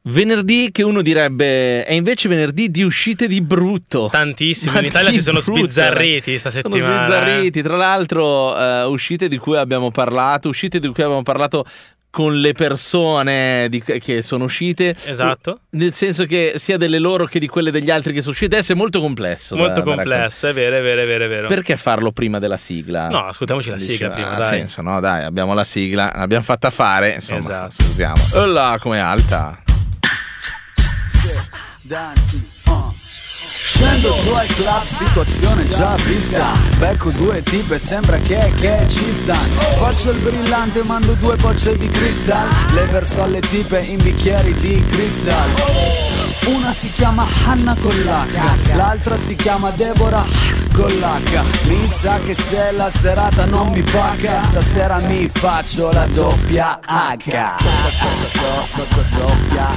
Venerdì che uno direbbe è invece venerdì di uscite di brutto. Tantissimo, Ma in Italia di si sono brutto, sbizzarriti sta settimana. Sono sbizzarriti, tra l'altro uscite di cui abbiamo parlato con le persone che sono uscite. Esatto. Nel senso che sia delle loro che di quelle degli altri che sono uscite. Adesso è molto complesso. Molto complesso, è vero. Perché farlo prima della sigla? No, ascoltiamoci la sigla prima, dai. Ha senso, no? Dai, abbiamo la sigla, l'abbiamo fatta fare, insomma, esatto. Usiamo. Oh là, com'è alta. Scendo giù al club, situazione già vista. Becco due tipe, sembra che ci stanno. Faccio il brillante, mando 2 bocce di cristal. Le verso alle tipe in bicchieri di cristal. Una si chiama Hanna con l'H, l'altra si chiama Deborah con l'H. Mi sa che se la serata non mi paga, stasera mi faccio la doppia H. Doppia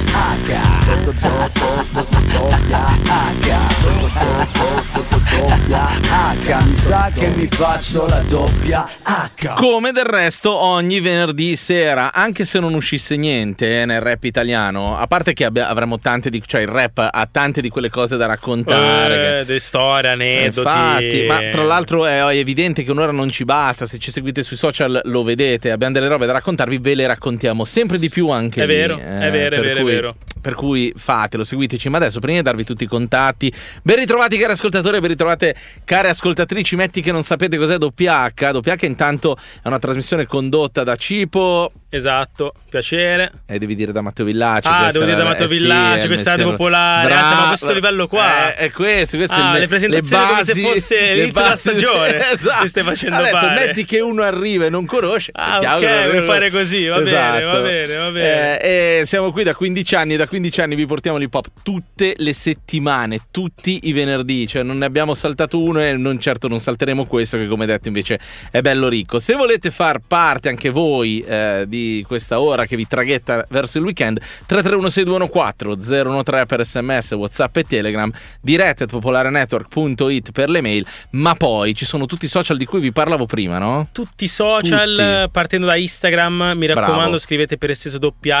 H, mi sa che mi faccio la doppia H. Come del resto ogni venerdì sera, anche se non uscisse niente nel rap italiano, a parte che avremo tante cioè il rap ha tante di quelle cose da raccontare, delle storie, aneddoti. Infatti, ma tra l'altro è evidente che un'ora non ci basta. Se ci seguite sui social lo vedete, abbiamo delle robe da raccontarvi, ve le raccontiamo sempre di più anche è lì. Vero, è vero. Per cui fatelo, seguiteci. Ma adesso, prima di darvi tutti i contatti, ben ritrovati cari ascoltatori, ben ritrovate care ascoltatrici. Metti che non sapete cos'è doppia H. Doppia H intanto è una trasmissione condotta da Cipo. Esatto, piacere. E devi dire da Matteo Villaci. Devo dire da Matteo Villaci, questa è popolare. Siamo a questo livello qua. È questo è le presentazioni le basi, come se fosse l'inizio della stagione. Esatto. Che stai facendo fare. Metti che uno arriva e non conosce. Ok, vuoi fare così, va esatto. bene, va bene. E siamo qui da 15 anni, da 15 anni vi portiamo l'hip hop tutte le settimane, tutti i venerdì, cioè non ne abbiamo saltato uno e non salteremo questo che come detto invece è bello ricco. Se volete far parte anche voi di questa ora che vi traghetta verso il weekend, 331-6214-013 per SMS, WhatsApp e Telegram, diretta@popolarenetwork.it per le mail, ma poi ci sono tutti i social di cui vi parlavo prima, no? Tutti i social, partendo da Instagram, mi raccomando. Bravo. Scrivete per esteso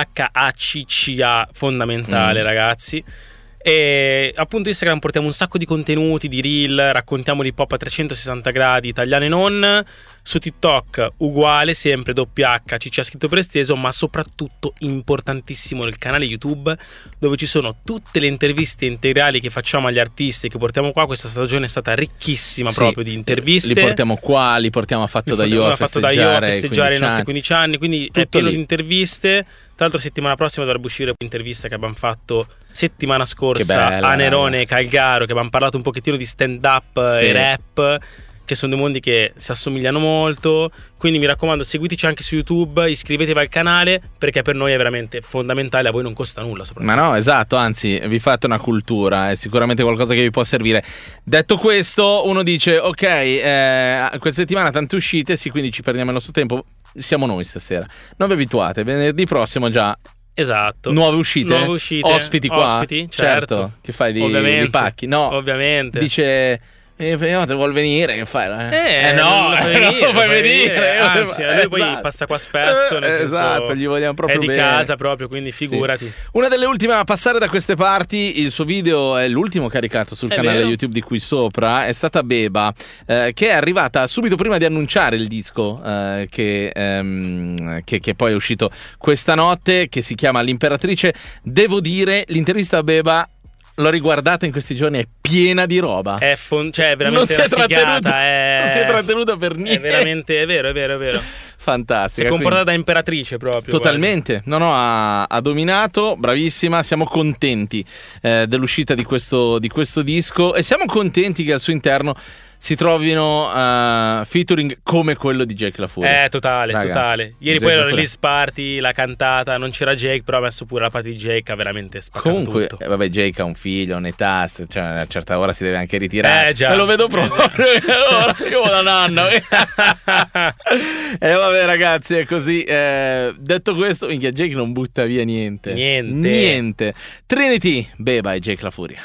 WHACCA, fondamentale ragazzi. E appunto Instagram portiamo un sacco di contenuti, di reel, raccontiamo l'hip hop a 360 gradi, italiano e non. Su TikTok uguale, sempre WHCC scritto per esteso, ma soprattutto importantissimo nel canale YouTube, dove ci sono tutte le interviste integrali che facciamo agli artisti che portiamo qua. Questa stagione è stata ricchissima proprio di interviste. Li portiamo qua, li portiamo a Fatto da Io a festeggiare i nostri 15 anni, quindi tutto è pieno lì di interviste. Tra l'altro settimana prossima dovrebbe uscire un'intervista che abbiamo fatto settimana scorsa a Nerone e Calgaro, che abbiamo parlato un pochettino di stand up e rap, che sono due mondi che si assomigliano molto. Quindi mi raccomando, seguiteci anche su YouTube, iscrivetevi al canale, perché per noi è veramente fondamentale, a voi non costa nulla Ma no, esatto, anzi vi fate una cultura, è sicuramente qualcosa che vi può servire. Detto questo, uno dice ok, questa settimana tante uscite, sì, quindi ci perdiamo il nostro tempo. Siamo noi stasera, non vi abituate, venerdì prossimo già. Esatto. Nuove uscite? Ospiti qua? Ospiti, certo. Che fai, li pacchi? No, ovviamente. Dice vuol venire, che fai? Non lo fai venire. Anzi, lui poi esatto. passa qua spesso, nel senso, esatto, gli vogliamo proprio è di bene. casa proprio, quindi figurati. Sì. Una delle ultime a passare da queste parti, il suo video è l'ultimo caricato sul canale YouTube di qui sopra, è stata Beba, che è arrivata subito prima di annunciare il disco che poi è uscito questa notte, che si chiama L'Imperatrice. Devo dire, l'intervista a Beba l'ho riguardata in questi giorni, è piena di roba. È veramente non si è trattenuta per niente. È vero. Fantastica. Si è comportata da imperatrice proprio. Totalmente. Ha dominato, bravissima. Siamo contenti dell'uscita di questo disco e siamo contenti che al suo interno si trovino featuring come quello di Jake La Furia. Totale. Ieri Jake poi la release party, la cantata, non c'era Jake, però ha messo pure la party di Jake, ha veramente spaccato comunque, tutto. Vabbè, Jake ha un figlio, un'età, cioè a una certa ora si deve anche ritirare. Già. Me lo vedo proprio. Ora io da nonno. Vabbè ragazzi, è così. Detto questo, minchia, Jake non butta via niente. Trinity, Beba e Jake La Furia.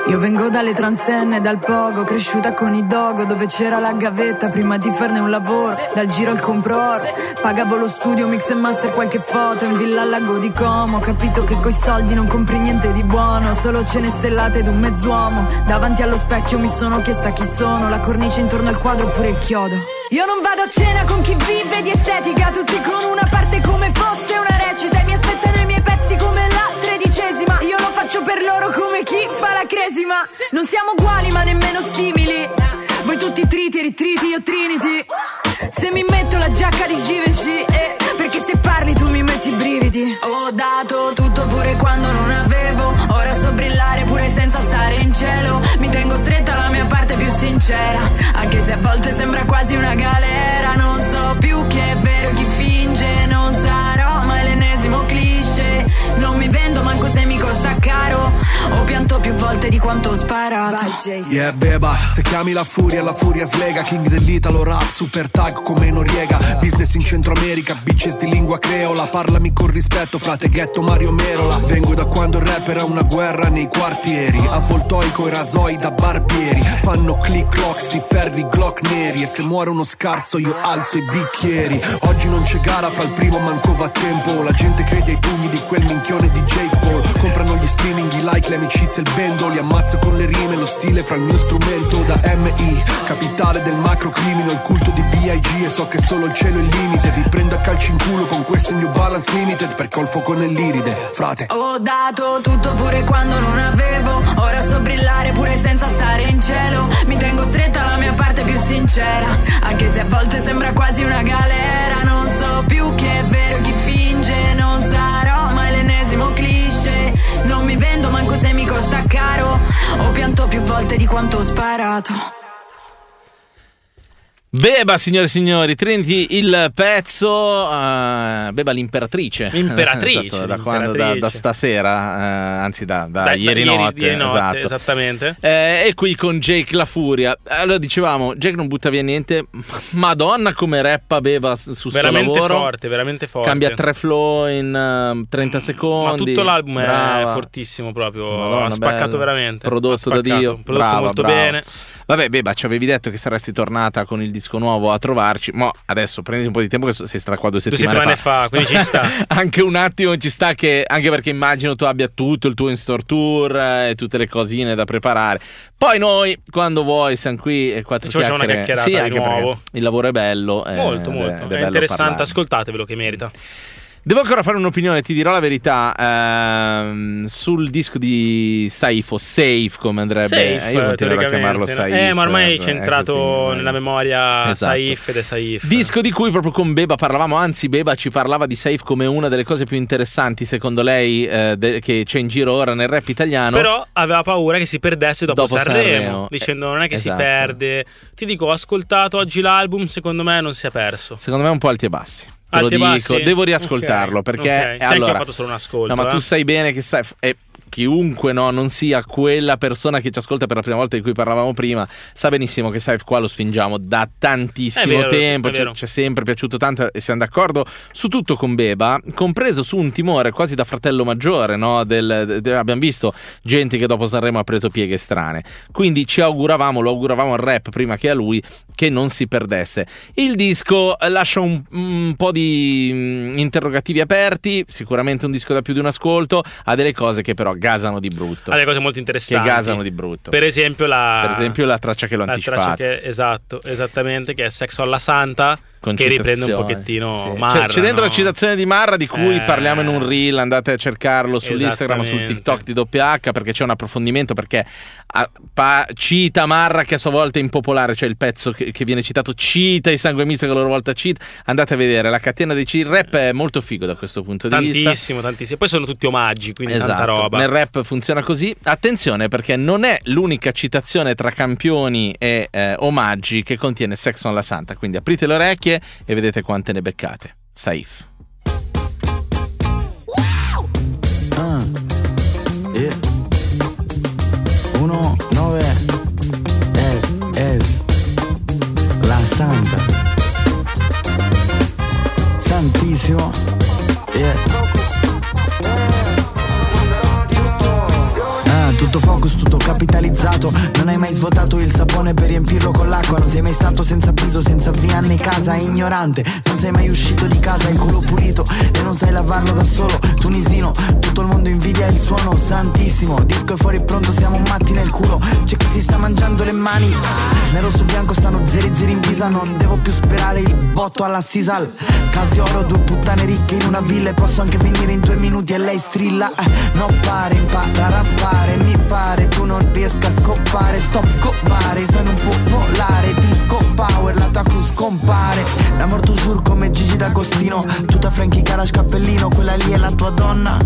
Io vengo dalle transenne, dal pogo, cresciuta con i dogo, dove c'era la gavetta prima di farne un lavoro. Dal giro al compro-oro, pagavo lo studio, mix e master, qualche foto in villa al lago di Como. Ho capito che coi soldi non compri niente di buono, solo cene stellate ed un mezz'uomo. Davanti allo specchio mi sono chiesta chi sono, la cornice intorno al quadro oppure il chiodo. Io non vado a cena con chi vive di estetica, tutti con una parte come fosse una recita, e mi aspettano i miei pezzi come la 13ª. Io lo faccio per loro come chi fa la cresima. Non siamo uguali ma nemmeno simili, voi tutti triti e ritriti, io Trinity. Se mi metto la giacca di Givenchy, perché se parli tu mi metti i brividi. Ho dato tutto pure quando non avevo, ora so brillare pure senza stare in cielo. Mi tengo stretta alla mia parte più sincera, anche se a volte sembra quasi una galera. Non so più chi è vero e chi finge, non sarò mai l'ennesimo cliché. Non mi vendo manco se mi costa caro, ho pianto più volte di quanto ho sparato. Yeah beba, se chiami la furia slega. King dell'Italo rap, super tag come Noriega. Business in Centro America, bitches di lingua creola. Parlami con rispetto, frate ghetto Mario Merola. Vengo da quando il rap era una guerra nei quartieri, avvoltoi coi rasoi da barbieri. Fanno click clock, sti ferri glock neri, e se muore uno scarso io alzo i bicchieri. Oggi non c'è gara, fra il primo manco va tempo. La gente crede ai pugni di quel minchione di Jake Paul. Comprano gli streaming, i like, le amicizie, il bendo. Li ammazzo con le rime, lo stile fra il mio strumento. Da MI, capitale del macro crimine, il culto di B.I.G. e so che solo il cielo è il limite. Vi prendo a calci in culo con queste New Balance Limited, perché ho il fuoco nell'iride, frate. Ho dato tutto pure quando non avevo, ora so brillare pure senza stare in cielo. Mi tengo stretta alla mia parte più sincera, anche se a volte sembra quasi una galera. Non so più chi è vero e chi finge, non sarò mai l'ennesimo cliché. Non mi vendo manco se mi costa caro, ho pianto più volte di quanto ho sparato. Beba, signore e signori, Trinity il pezzo, Beba l'imperatrice. L'imperatrice. Esatto, da stasera, anzi da ieri notte, esatto. Esattamente. E qui con Jake La Furia. Allora dicevamo, Jake non butta via niente, madonna come rappa Beba su sto veramente lavoro. Veramente forte. Cambia 3 flow in 30 secondi. Ma tutto l'album brava. È fortissimo proprio, Madonna, ha spaccato bello. veramente. Prodotto da Dio. Prodotto brava, molto brava. bene. Vabbè, Beba, ci avevi detto che saresti tornata con il disco nuovo a trovarci. Ma adesso prenditi un po' di tempo, che sei stata qua 2 settimane fa, quindi ci sta. Anche un attimo ci sta, che anche perché immagino tu abbia tutto il tuo in-store tour e tutte le cosine da preparare. Poi noi, quando vuoi, siamo qui e 4 chiacchiere. Facciamo una chiacchierata sì, di nuovo. Il lavoro è bello. Molto. È È interessante, ascoltatevelo che merita. Devo ancora fare un'opinione, ti dirò la verità, sul disco di Saif, o Safe come andrebbe. Io continuerò a chiamarlo Saif. Ma ormai è centrato nella memoria, esatto. Saif ed è Saif. Disco di cui proprio con Beba parlavamo, anzi Beba ci parlava di Saif come una delle cose più interessanti secondo lei che c'è in giro ora nel rap italiano. Però aveva paura che si perdesse dopo Sanremo, dicendo non è che esatto. si perde. Ti dico, ho ascoltato oggi l'album, secondo me non si è perso. Secondo me un po' alti e bassi. Te lo dico, devo riascoltarlo perché sai allora, che ho fatto solo un ascolto. No, ma tu sai bene che sai, chiunque non sia quella persona che ci ascolta per la prima volta di cui parlavamo prima, sa benissimo che Saif qua lo spingiamo da tantissimo tempo, ci è sempre piaciuto tanto e siamo d'accordo su tutto con Beba, compreso su un timore quasi da fratello maggiore, no? Abbiamo visto gente che dopo Sanremo ha preso pieghe strane, quindi lo auguravamo al rap prima che a lui, che non si perdesse. Il disco lascia un po' di interrogativi aperti, sicuramente un disco da più di un ascolto, ha delle cose che però gasano di brutto. Ha delle cose molto interessanti. Che gasano di brutto. Per esempio la traccia che l'ho anticipato. Esatto, esattamente, che è Sexo alla Santa, che riprende un pochettino Marra. C'è dentro la citazione di Marra, di cui parliamo in un reel, andate a cercarlo sull'Instagram o sul TikTok di WH, perché c'è un approfondimento, perché cita Marra, che a sua volta è impopolare, cioè il pezzo che viene citato cita i Sangue Misto, che a loro volta cita. Andate a vedere la catena dei il rap è molto figo da questo punto di vista. Tantissimo. Poi sono tutti omaggi, quindi tanta roba. Nel rap funziona così. Attenzione, perché non è l'unica citazione tra campioni e omaggi che contiene Sexo alla Santa, quindi aprite le orecchie e vedete quante ne beccate. Saif. Yeah. 1-9 es la Santa Santissimo. Yeah. Tutto focus, tutto capitalismo. bidone per riempirlo con l'acqua. Non sei mai stato senza avviso, senza via né casa, ignorante. Non sei mai uscito di casa, il culo pulito e non sai lavarlo da solo. Tunisino, tutto il mondo invidia il suono, santissimo. Disco è fuori pronto, siamo matti nel culo. C'è chi si sta mangiando le mani. Nero su bianco stanno zeri in visa. Non devo più sperare il botto alla Sisal. Casi oro, 2 puttane ricche in una villa. E posso anche venire in 2 minuti e lei strilla. No pare, impara a rappare. Mi pare tu non riesca a scoppare. Stop scoppare, sei non può volare. Disco power, la tua crew scompare. L'amor tu giur come Gigi D'Agostino. Tutta Frankie Kalash cappellino. Quella lì è la tua donna.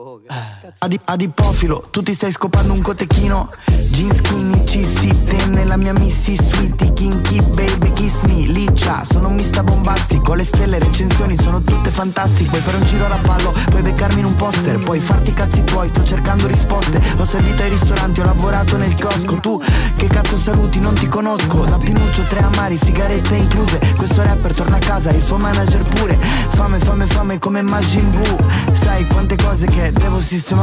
Adipofilo, tu ti stai scopando un cotechino. Jeans skinny, C-sitte nella mia Missy Sweetie. Kinky baby kiss me, liccia. Sono un mista bombastico, le stelle recensioni sono tutte fantastiche. Puoi fare un giro a ballo, puoi beccarmi in un poster. Puoi farti i cazzi tuoi, sto cercando risposte. Ho servito ai ristoranti, ho lavorato nel chiosco. Tu che cazzo saluti, non ti conosco. Da Pinuccio 3 amari, sigarette incluse. Questo rapper torna a casa, il suo manager pure. Fame come Majin Buu. Sai quante cose che devo sistemare.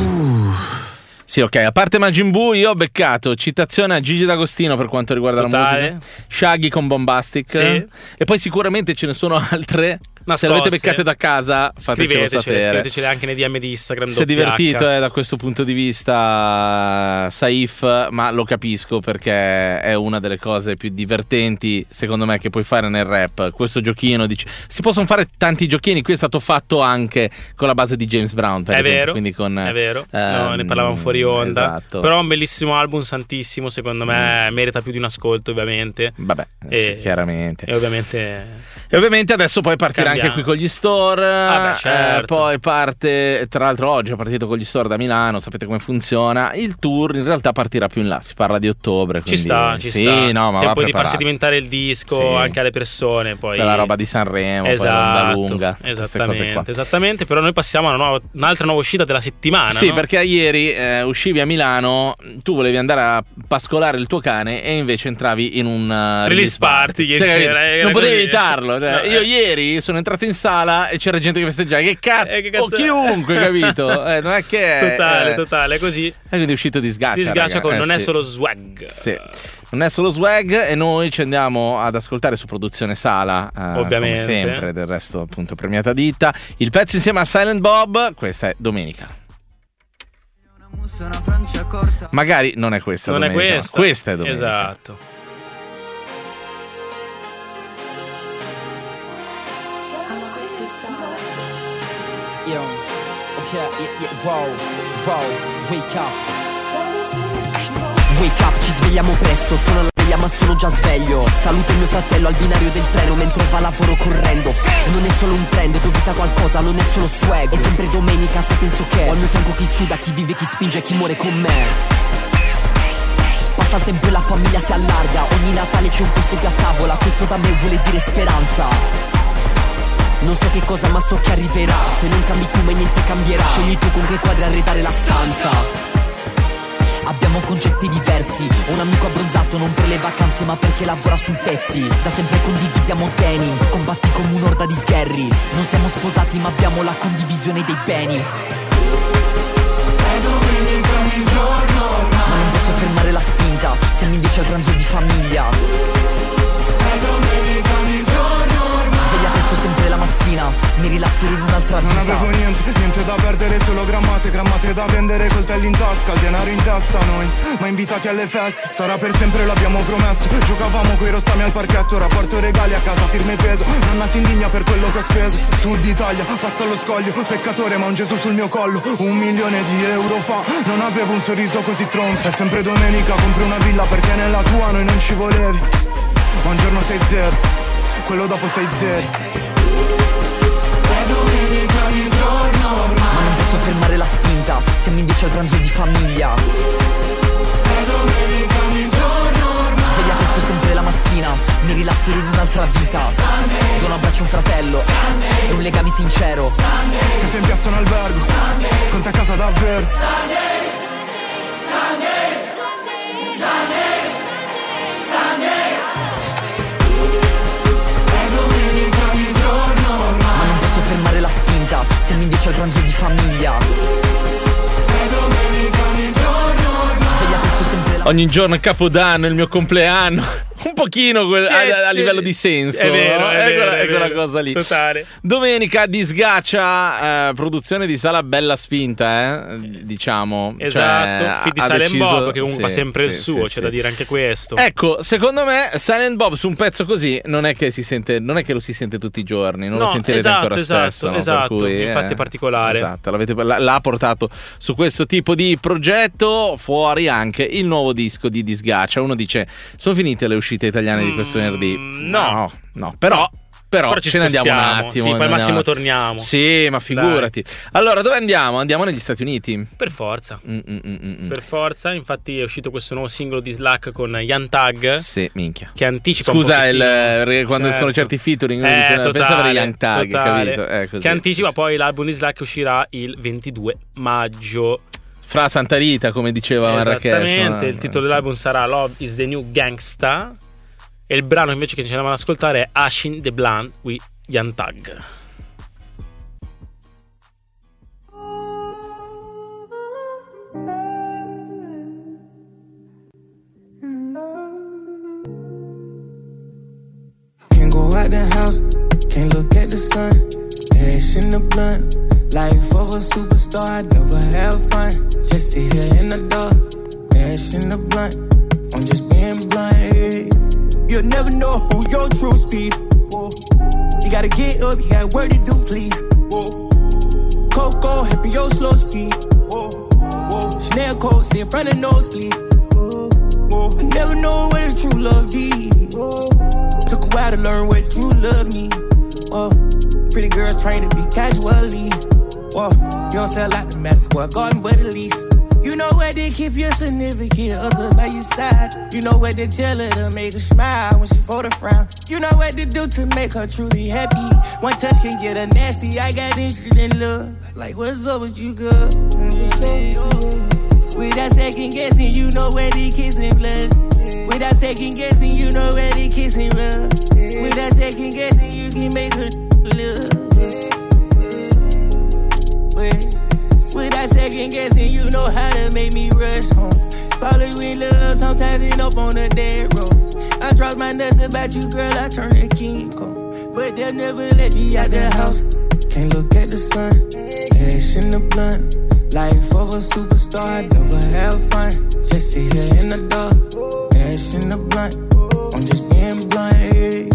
Sì, ok, a parte Majin Buu io ho beccato citazione a Gigi D'Agostino per quanto riguarda la musica, Shaggy con Bombastic, sì. E poi sicuramente ce ne sono altre. Se le avete beccate da casa, fatecelo sapere. Scrivetecele anche nei DM di Instagram. Si è divertito da questo punto di vista Saif, ma lo capisco perché è una delle cose più divertenti secondo me che puoi fare nel rap. Questo giochino, si possono fare tanti giochini. Qui è stato fatto anche con la base di James Brown, per esempio. Vero, quindi è vero. No, ne parlavamo fuori onda. Esatto. Però un bellissimo album, santissimo. Secondo me merita più di un ascolto, ovviamente. Vabbè, sì, chiaramente. E ovviamente adesso poi partirà anche qui con gli store. Certo. Poi parte, tra l'altro oggi è partito con gli store da Milano, sapete come funziona. Il tour in realtà partirà più in là, si parla di ottobre, quindi... ci sta. No, ma poi di far sedimentare il disco anche alle persone, poi la roba di Sanremo, poi l'onda lunga, esattamente. Però noi passiamo a un'altra nuova uscita della settimana. Sì, no? perché ieri uscivi a Milano, tu volevi andare a pascolare il tuo cane e invece entravi in un release party. Non potevi evitarlo. Io ieri sono entrato in sala e c'era gente che festeggiava. Che cazzo? O chiunque, capito? Non è che totale, così. E quindi è uscito di sgaccia. Con non è solo swag. Sì. Non è solo swag e noi ci andiamo ad ascoltare su Produzione Sala, ovviamente, come sempre, del resto appunto premiata ditta. Il pezzo insieme a Silent Bob, questa è Domenica. Magari non è questa Domenica, questa è Domenica. Esatto. Yo, okay, wake up, ci svegliamo presto, sono alla veglia ma sono già sveglio. Saluto mio fratello al binario del treno mentre va a lavoro correndo. Non è solo un trend, dovita qualcosa, non è solo swag. È sempre domenica se penso che ho al mio fianco chi suda, chi vive, chi spinge e chi muore con me. Passa il tempo e la famiglia si allarga, ogni Natale c'è un posto più a tavola, questo da me vuole dire speranza. Non so che cosa ma so che arriverà, se non cambi tu mai niente cambierà. Scegli tu con che quadri arredare la stanza. Abbiamo concetti diversi, un amico abbronzato non per le vacanze ma perché lavora sui tetti. Da sempre condividiamo denim, combatti come un'orda di sgherri. Non siamo sposati ma abbiamo la condivisione dei beni. È domenica ogni giorno ormai, ma non posso fermare la spinta, siamo invece al pranzo di famiglia. È domenica ogni giorno ormai, sveglia presto sempre la mattina, mi rilasso in un'altra vita. Non avevo niente da perdere, solo grammate da vendere, coltelli in tasca, il denaro in testa noi, ma invitati alle feste, sarà per sempre l'abbiamo promesso. Giocavamo coi rottami al parchetto, rapporto regali a casa, firme peso, nonna si indigna per quello che ho speso. Sud Italia, passa allo scoglio, peccatore ma un Gesù sul mio collo. 1 milione di euro fa, non avevo un sorriso così tronfio. È sempre domenica, compri una villa perché nella tua noi non ci volevi. Ma un giorno sei zero, quello dopo sei zeri. È domenica ogni giorno ormai, ma non posso fermare la spinta, siamo invece al pranzo di famiglia. È domenica ogni giorno ormai, sveglia presto sempre la mattina, mi rilasso in un'altra vita. Do un abbraccio a un fratello e un legame sincero. che sei in piazza un albergo, con te a casa davvero. Fermare la spinta, siamo invece al pranzo di famiglia. È domenica ogni giorno ormai, sveglia presto sempre la ogni giorno è Capodanno, è il mio compleanno. Un pochino a livello di senso. È vero, no? è quella cosa lì. Totale. Domenica di Sgaccia, produzione di Sala Bella Spinta, diciamo. Esatto, cioè, feat di Silent Bob, che comunque fa sempre il suo, c'è da dire anche questo. Ecco, secondo me Silent Bob su un pezzo così non è che lo si sente tutti i giorni, non lo sentirete ancora spesso. No? Esatto, per cui, infatti è particolare. Esatto, l'ha portato su questo tipo di progetto. Fuori anche il nuovo disco di Disgaccia. Uno dice, sono finite le uscite italiane di questo venerdì? No, però ce ne andiamo un attimo. Sì, poi al massimo torniamo. Sì, ma figurati. Dai. Allora, dove andiamo? Andiamo negli Stati Uniti. Per forza. Per forza. Infatti è uscito questo nuovo singolo di Slack con Young Thug. Sì, minchia. Che anticipa quando escono certi featuring pensavo di Young Thug, capito? Così, che anticipa poi l'album di Slack uscirà il 22 maggio. Fra Santa Rita, come diceva Marrakesh. Esattamente, il titolo dell'album sarà Love is the New Gangsta. E il brano invece che ci andiamo ad ascoltare è Ashin the Blunt with Young Thug. Can't go out the house, can't look at the sun. Ash in the blunt, life of a superstar, I never have fun. Just sit here in the dark, ash in the blunt, I'm just being blunt. You'll never know who your true speed. Whoa. You gotta get up, you got work to do, please. Whoa. Coco, helping your slow speed. Whoa. Whoa. Chanel coat, sit in front of nosebleed. Whoa. Whoa. I never know what a true love be. Whoa. Took a while to learn what true love mean. Whoa. Pretty girls trained to be casually. Whoa. You don't sell like the Madison Square Garden, but at least you know what to keep your significant other by your side. You know what to tell her to make her smile when she for the frown. You know what to do to make her truly happy. One touch can get her nasty. I got interest in love. Like, what's up with you, girl? Without second guessing, you know where the kissing blush. Without second guessing, you know where the kissing rub. Without second guessing, you can make her love. Without second guessing, you know how to make me rush home. Falling with love, sometimes end up on a dead road. I dropped my nuts about you, girl, I turn to King Kong. But they'll never let me out the house. Can't look at the sun, ash in the blunt. Life of a superstar, I never have fun. Just sit here in the dark, ash in the blunt. I'm just being blunt.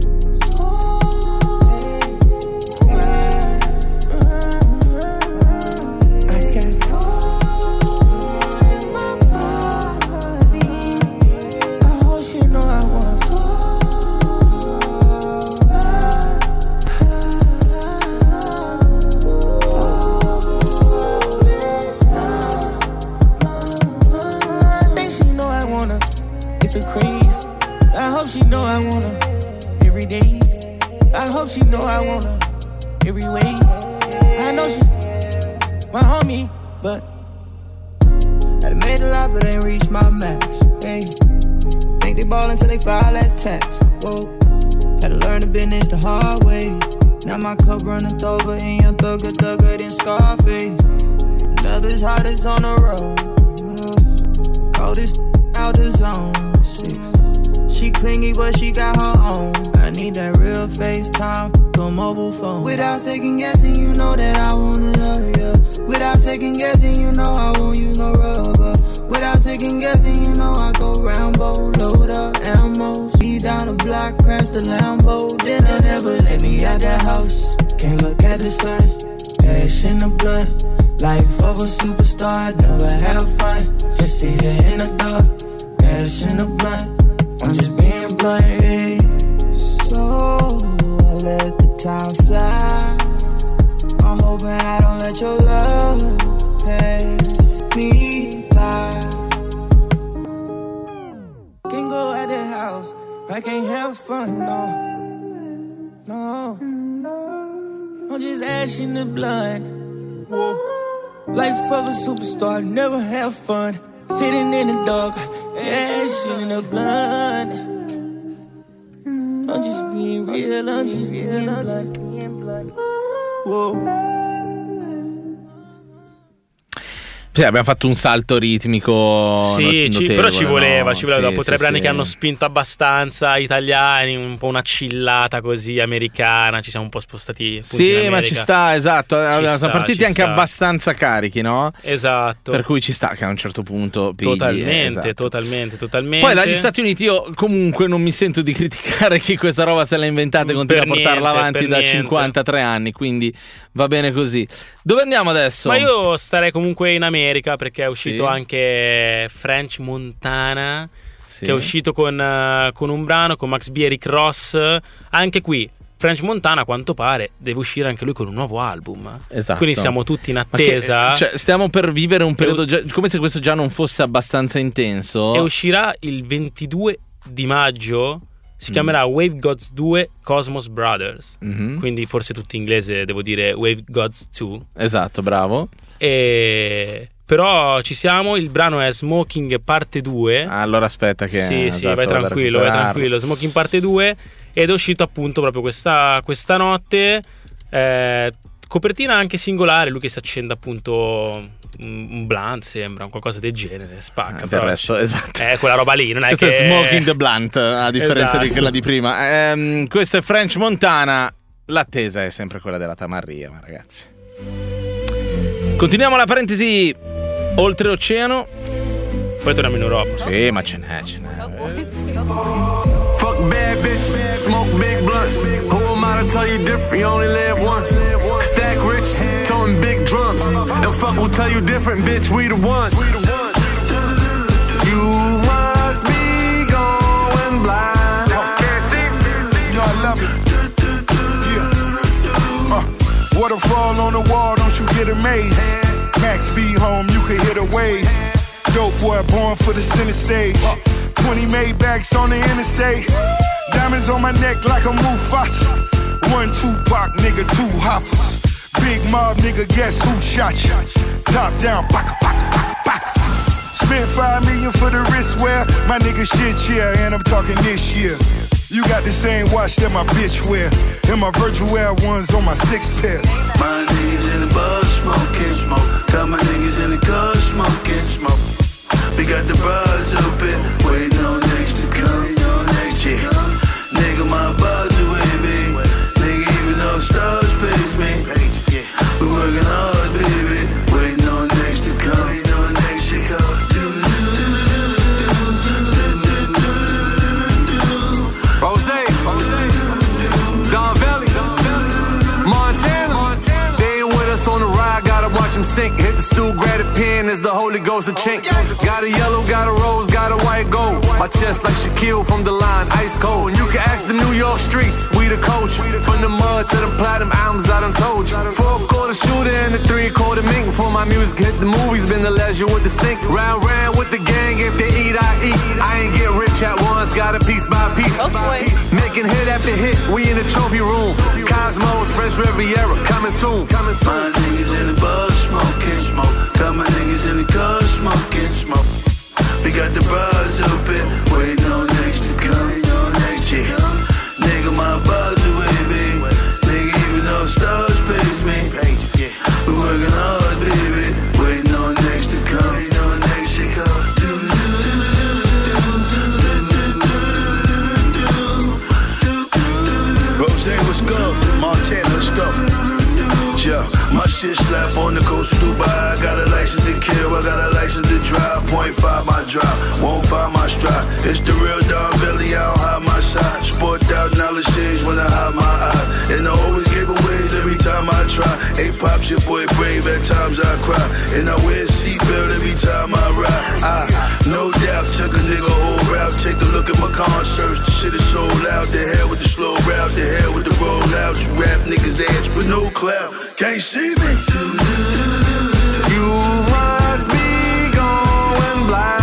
She know I want her every way. I know she my homie, but I done made a lot, but ain't reached my max. Hey, think they ball until they file that tax. Whoa, had to learn the business the hard way. Now my cup runneth over, and your thugger than Scarface. Love is hottest on the road. Coldest out the zone. She clingy, but she got her own. I need that real FaceTime, the mobile phone. Without second guessing, you know that I wanna love ya. Without second guessing, you know I won't use no rubber. Without second guessing, you know I go Rambo. Load up ammo, speed down the block, crash the Lambo. Then they'll never let me out the house. Can't look at the sun, ash in the blood. Life of a superstar, I never have fun. Just sit here in the dark, ash in the blunt. I'm just being blunt, so I let the time fly. I'm hoping I don't let your love pass me by. Can't go out the house, I can't have fun, no. I'm just ash in the blunt. Whoa. Life of a superstar, never have fun. Sitting in the dark, ash in the blunt. I'm just being real, I'm just being blunt. Whoa. Sì, abbiamo fatto un salto ritmico. Sì, notevole, però ci voleva, no? Dopo 3 brani che hanno spinto abbastanza italiani, un po' una chillata così americana, ci siamo un po' spostati. Sì, ma ci sta, esatto. Sono partiti anche sta. Abbastanza carichi, no? Esatto. Per cui ci sta che a un certo punto pigli, totalmente. Poi dagli Stati Uniti io comunque non mi sento di criticare chi questa roba se l'ha inventata e continua a portarla avanti da 53 anni, quindi va bene così. Dove andiamo adesso? Ma io starei comunque in America, perché è uscito anche French Montana, che è uscito con un brano con Max B e Rick Ross. Anche qui French Montana, a quanto pare, deve uscire anche lui con un nuovo album. Esatto. Quindi siamo tutti in attesa. Cioè, stiamo per vivere un periodo come se questo già non fosse abbastanza intenso. E uscirà il 22 di maggio. Si chiamerà Wave Gods 2 Cosmos Brothers. Quindi forse tutto in inglese, devo dire Wave Gods 2. Esatto, bravo. Però ci siamo. Il brano è Smoking parte 2. Allora aspetta che Sì, vai tranquillo. Smoking parte 2. Ed è uscito appunto proprio questa notte. Copertina anche singolare. Lui che si accende appunto un blunt, sembra un qualcosa del genere, spacca. Del resto, esatto. È quella roba lì, non è questo che è Smoking the Blunt, a differenza di quella di prima. Questo è French Montana. L'attesa è sempre quella della tamarria, ma ragazzi. Continuiamo la parentesi oltreoceano. Poi torniamo in Europa. Sì, ma ce n'è. Fuck bad bitch, smoke big blunts. Who am I to tell you different? You only live once. Stack rich, towing big drums. And fuck will tell you different, bitch. We the ones. You must be going blind. You know I love it. Yeah. Waterfall on the wall, don't you get amazed? Max B home, you can hit a wave. Dope boy born for the center stage. 20 Maybachs on the interstate. Diamonds on my neck like a Mufasa. 1 Tupac, nigga, 2 Hoppers. Big mob, nigga, guess who shot you? Top down, baka, baka, baka, baka. Spent 5 million for the wristwear. My nigga shit, yeah, and I'm talking this year. You got the same watch that my bitch wear. And my virtual Air ones on my 6 pair. My niggas in the bus smoking, smoke. Got my niggas in the car smoking, smoke. We got the bars open, waiting on next to come, next year. Nigga, my bars are wavy. Nigga, even though stars pays me. We working hard, baby. Waiting on next to come, next to come. Rose, Don Valley, Montana. They ain't with us on the ride, gotta watch them sink. Hit the stool, grab a pen as the Holy Ghost a chink. Got a yellow, got a rose, got a white gold. My chest like Shaquille from the line, ice cold. And you can ask the New York streets, we the coach. From the mud to the platinum albums, I done told you. 4-quarter shooter and the 3-quarter mink. Before my music hit the movies, been the leisure with the sink. Round with the gang, if they eat, I eat. I ain't get rich at once, got a piece by piece. Okay. Making hit after hit, we in the trophy room. Cosmos, Fresh Riviera, coming soon. My niggas in the bus smoking, smoke. Got my niggas in the car smoking, smoke. We got the bars open, waiting on next to come, next year. Nigga, my bars are wavy. Nigga, even though stars pays me. We working hard, baby. Waiting on next to come, next to come. Rose, what's good? Montana, let's go. Yeah, my shit slap on the coast of Dubai. I got a license to kill, I got a license to drive. 0.5 my drive, won't find my stride. It's the real Don Belly, I don't hide my side. Sport out knowledge shades when I hide my eyes. And I always give away every time I try. A-Pop's your boy brave, at times I cry. And I wear a seatbelt every time I ride. No doubt, took a nigga whole route. Take a look at my concerts, the shit is so loud. The hell with the slow route, the hell with the rollouts. You rap niggas ass with no clout. Can't see me. You must be going blind.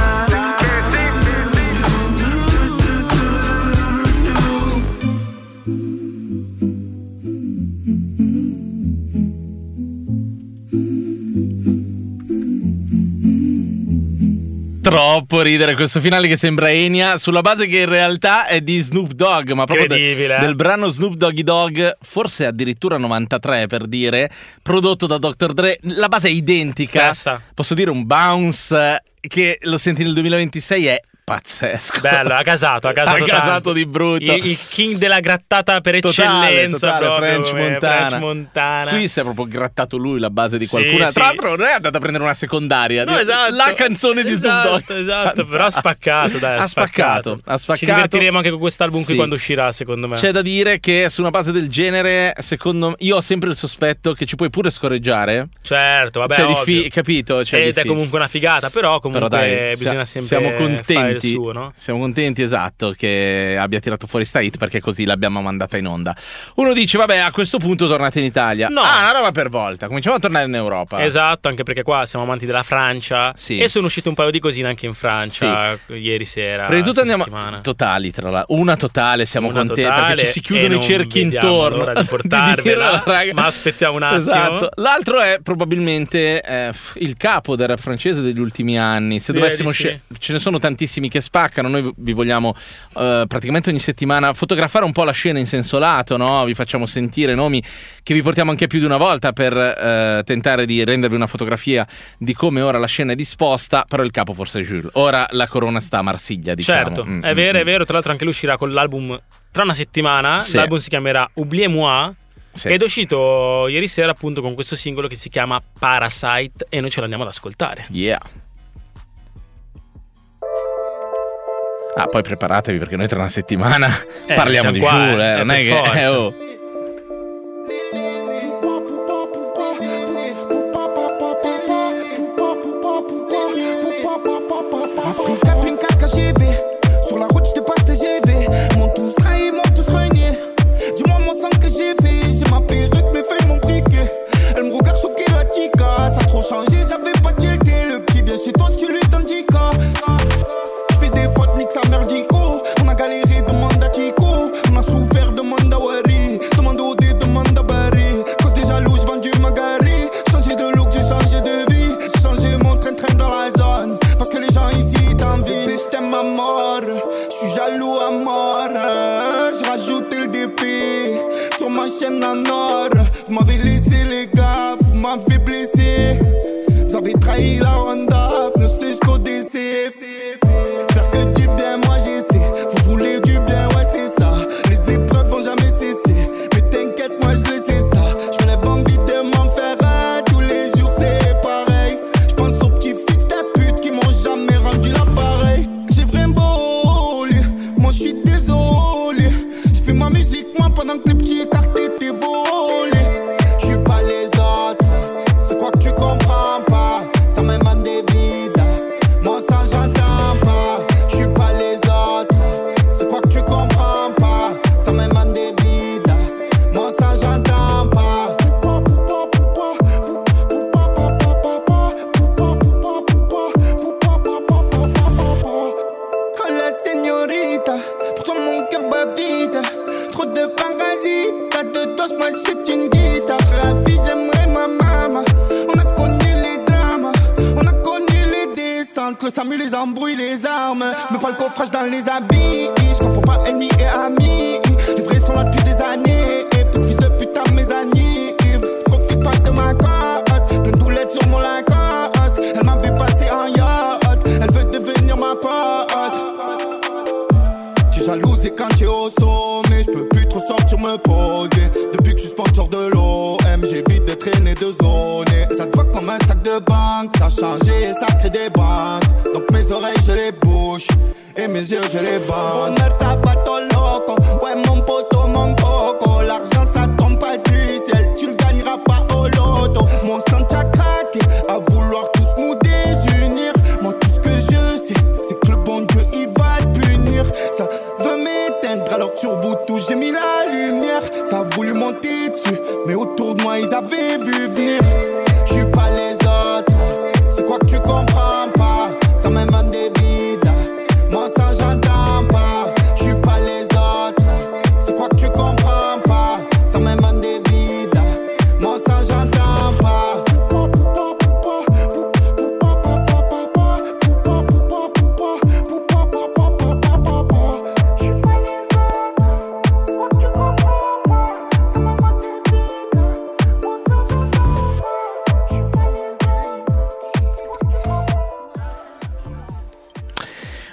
troppo ridere questo finale che sembra Enya, sulla base che in realtà è di Snoop Dogg, ma proprio del brano Snoop Doggy Dogg, forse addirittura 93 per dire, prodotto da Dr. Dre. La base è identica. Stessa. Posso dire un bounce che lo senti nel 2026 è pazzesco. Bello, ha casato di brutto. Il king della grattata per eccellenza, totale, proprio French Montana. Qui si è proprio grattato lui la base di qualcuno. Tra l'altro non è andato a prendere una secondaria. No, esatto, la canzone di Snoop Dogg. Esatto, però ha spaccato, dai. Ha spaccato. Ci divertiremo anche con quest'album qui quando uscirà, secondo me. C'è da dire che su una base del genere, secondo me, io ho sempre il sospetto che ci puoi pure scorreggiare. Certo, vabbè, capito? Ed è comunque una figata, però comunque dai, bisogna sempre siamo contenti. Il suo, no? Siamo contenti, esatto, che abbia tirato fuori sta hit, perché così l'abbiamo mandata in onda. Uno dice, vabbè, a questo punto tornate in Italia. No. Una roba per volta, cominciamo a tornare in Europa. Esatto, anche perché qua siamo amanti della Francia. Sì. E sono uscite un paio di cosine anche in Francia ieri sera. Prima di tutto andiamo totali, tra l'altro. Una totale, siamo contenti perché ci si chiudono i cerchi intorno. L'ora di portarvela, ma aspettiamo un attimo. Esatto. L'altro è probabilmente il capo del rap francese degli ultimi anni. Se dovessimo ce ne sono tantissimi che spaccano. Noi vi vogliamo praticamente ogni settimana fotografare un po' la scena in senso lato, no? Vi facciamo sentire nomi che vi portiamo anche più di una volta per tentare di rendervi una fotografia di come ora la scena è disposta. Però il capo forse è Jules. Ora la corona sta a Marsiglia, diciamo. Certo, è vero. Tra l'altro anche lui uscirà con l'album tra una settimana. Sì. L'album si chiamerà Oubliez-moi. Sì. Ed è uscito ieri sera appunto con questo singolo che si chiama Parasite e noi ce l'andiamo ad ascoltare. Yeah. Poi preparatevi perché noi tra una settimana parliamo di Jules, non è che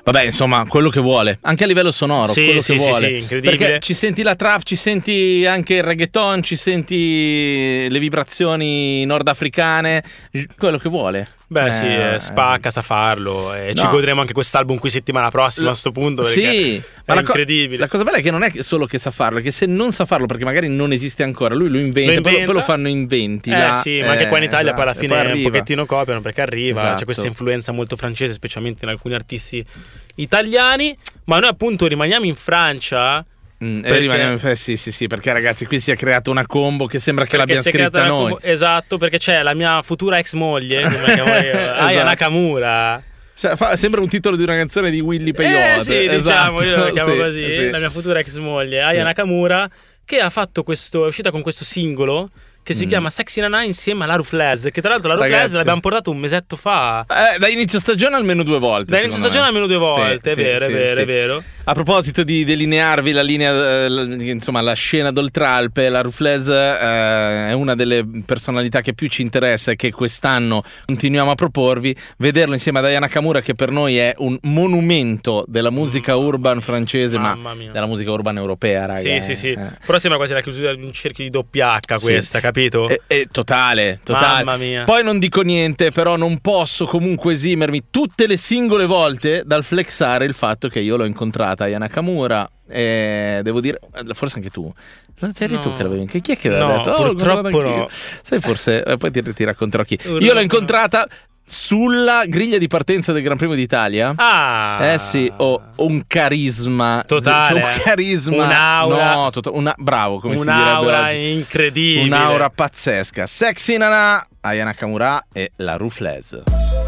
Vabbè, insomma, quello che vuole, anche a livello sonoro, sì, quello sì, che sì, vuole. sì, incredibile. Perché ci senti la trap, ci senti anche il reggaeton, ci senti le vibrazioni nordafricane, quello che vuole. Beh, sì, spacca, sa farlo. E ci godremo anche quest'album qui settimana prossima a sto punto. Sì, è incredibile. La cosa bella è che non è solo che sa farlo, è che se non sa farlo, perché magari non esiste ancora, lui lo inventa. Poi lo fanno in 20. Sì, ma anche qua in Italia poi alla fine poi un pochettino copiano perché arriva. Esatto. C'è questa influenza molto francese, specialmente in alcuni artisti italiani. Ma noi appunto rimaniamo in Francia. Rimaniamo, sì, perché ragazzi qui si è creata una combo che sembra che l'abbiamo scritta noi. Esatto, perché c'è la mia futura ex moglie, come la chiamo io, Aya Nakamura. Sembra un titolo di una canzone di Willy Peyote. Sì, esatto. diciamo, io la chiamo così, sì. La mia futura ex moglie, Aya Nakamura, che ha fatto è uscita con questo singolo che si chiama Sexy Nana insieme alla Ruflez, che tra l'altro la Ruflez l'abbiamo portato un mesetto fa. Da inizio stagione almeno 2 volte. Da inizio stagione almeno 2 volte, è vero. A proposito di delinearvi la linea, insomma la scena d'Oltralpe, la Ruflez è una delle personalità che più ci interessa e che quest'anno continuiamo a proporvi. Vederlo insieme ad Aya Nakamura, che per noi è un monumento della musica urban francese, ma della musica urban europea, raga. Sì. Però sembra quasi la chiusura di un cerchio di doppia H questa, capito? Totale. Mamma mia. Poi non dico niente, però non posso comunque esimermi tutte le singole volte dal flexare il fatto che io l'ho incontrata Aya Nakamura, e devo dire, forse anche tu. Eri tu che l'avevi? Chi è che aveva detto? Purtroppo no. Sai, forse poi ti racconterò chi. Io l'ho incontrata sulla griglia di partenza del Gran Premio d'Italia. Sì, un carisma totale, un carisma, un'aura, bravo, come si direbbe un'aura oggi. incredibile, un'aura pazzesca. Sexy Nana, Aya Nakamura e la Ruflez.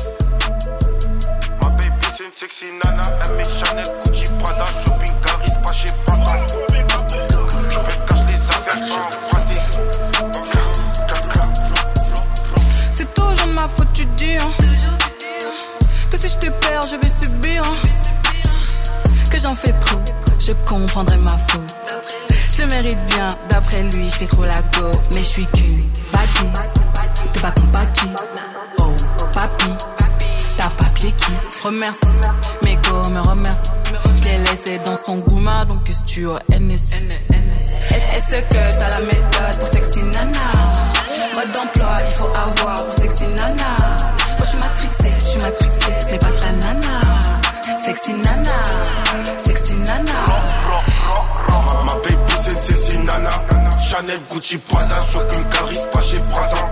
Sexy Nana, Hermès, Chanel, Gucci, Prada, shopping, Caris, pas chez Prada. Je vais cacher les affaires, je vais emprunter. C'est toujours ma faute, tu dis que si je te perds, je vais subir. Que j'en fais trop, je comprendrai ma faute. Je le mérite bien, d'après lui, je fais trop la go. Mais je suis qu'une bâtisse, t'es pas compatible. Oh, papi. Ta papier quitte, remercie, mes go me remercie. Je l'ai laissé dans son gourmand, donc qu'est-ce que tu as NS. Est-ce que t'as la méthode pour Sexy Nana? Mode d'emploi, il faut avoir pour Sexy Nana. Moi je suis matrixée, mais pas ta nana. Sexy Nana, Sexy Nana. Ma baby c'est une Sexy Nana. Chanel, Gucci, Prada, shopping, Caris, pas chez Prada.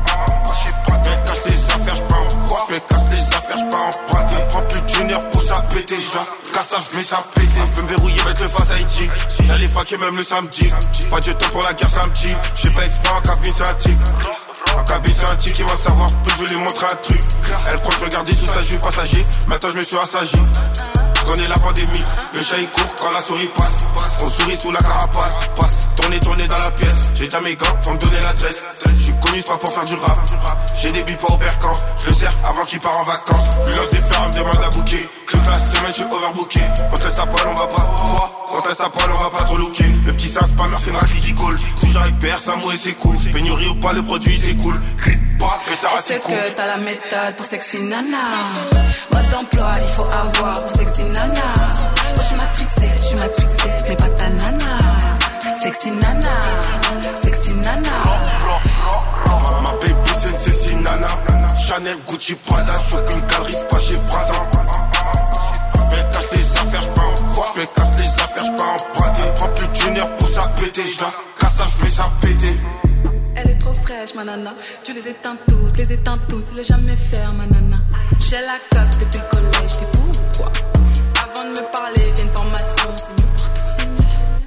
Prends plus d'une heure pour ça péter. Je la casse, je mets ça péter. Je veux me verrouiller, mettre le face à Haïti. J'allais faquer même le samedi. Pas de temps pour la guerre samedi. J'sais pas exprès en cabine, c'est un tic. En cabine, c'est un tic qui va savoir. Plus je vais lui montrer un truc. Elle croit que regarder tout ça, je suis passager. Maintenant je me suis assagi. Je connais la pandémie. Le chat il court quand la souris passe. On sourit sous la carapace. Passe, tourner dans la pièce. J'ai déjà mes gants, faut me donner l'adresse. Je suis connu, c'est pas pour faire du rap. J'ai des billes pas au percan. Je le sers avant qu'il part en vacances. Je lui lance des fleurs, elle me demande à bouquer. Toute la semaine, je suis overbooké. On te laisse à poil, on va pas. On te laisse à poil, on va pas trop looker. Le petit sens spammer, c'est une raclée qui coule. Toujours hyper, ça mouille, c'est cool. Pénurie ou pas, le produit c'est cool. Crit pas, pétard, c'est cool. Est-ce que t'as la méthode pour Sexy Nana? Mode d'emploi, il faut avoir pour Sexy Nana. Moi je suis matrixée, mais pas ta nana. Sexy Nana, Sexy Nana. Ma baby c'est une Sexy Nana. Chanel, Gucci, Prada, shopping, Caris, pas chez Prada. Je vais cacher les affaires, je vais emprunter. Prends plus d'une heure pour ça péter. Je la casse, je mets ça péter. Elle est trop fraîche, ma nana. Tu les éteins toutes, il est jamais faire, ma nana. J'ai la coque depuis le collège, t'es fou ou quoi? Avant de me parler, viens une formation, c'est mieux pour toi, c'est mieux.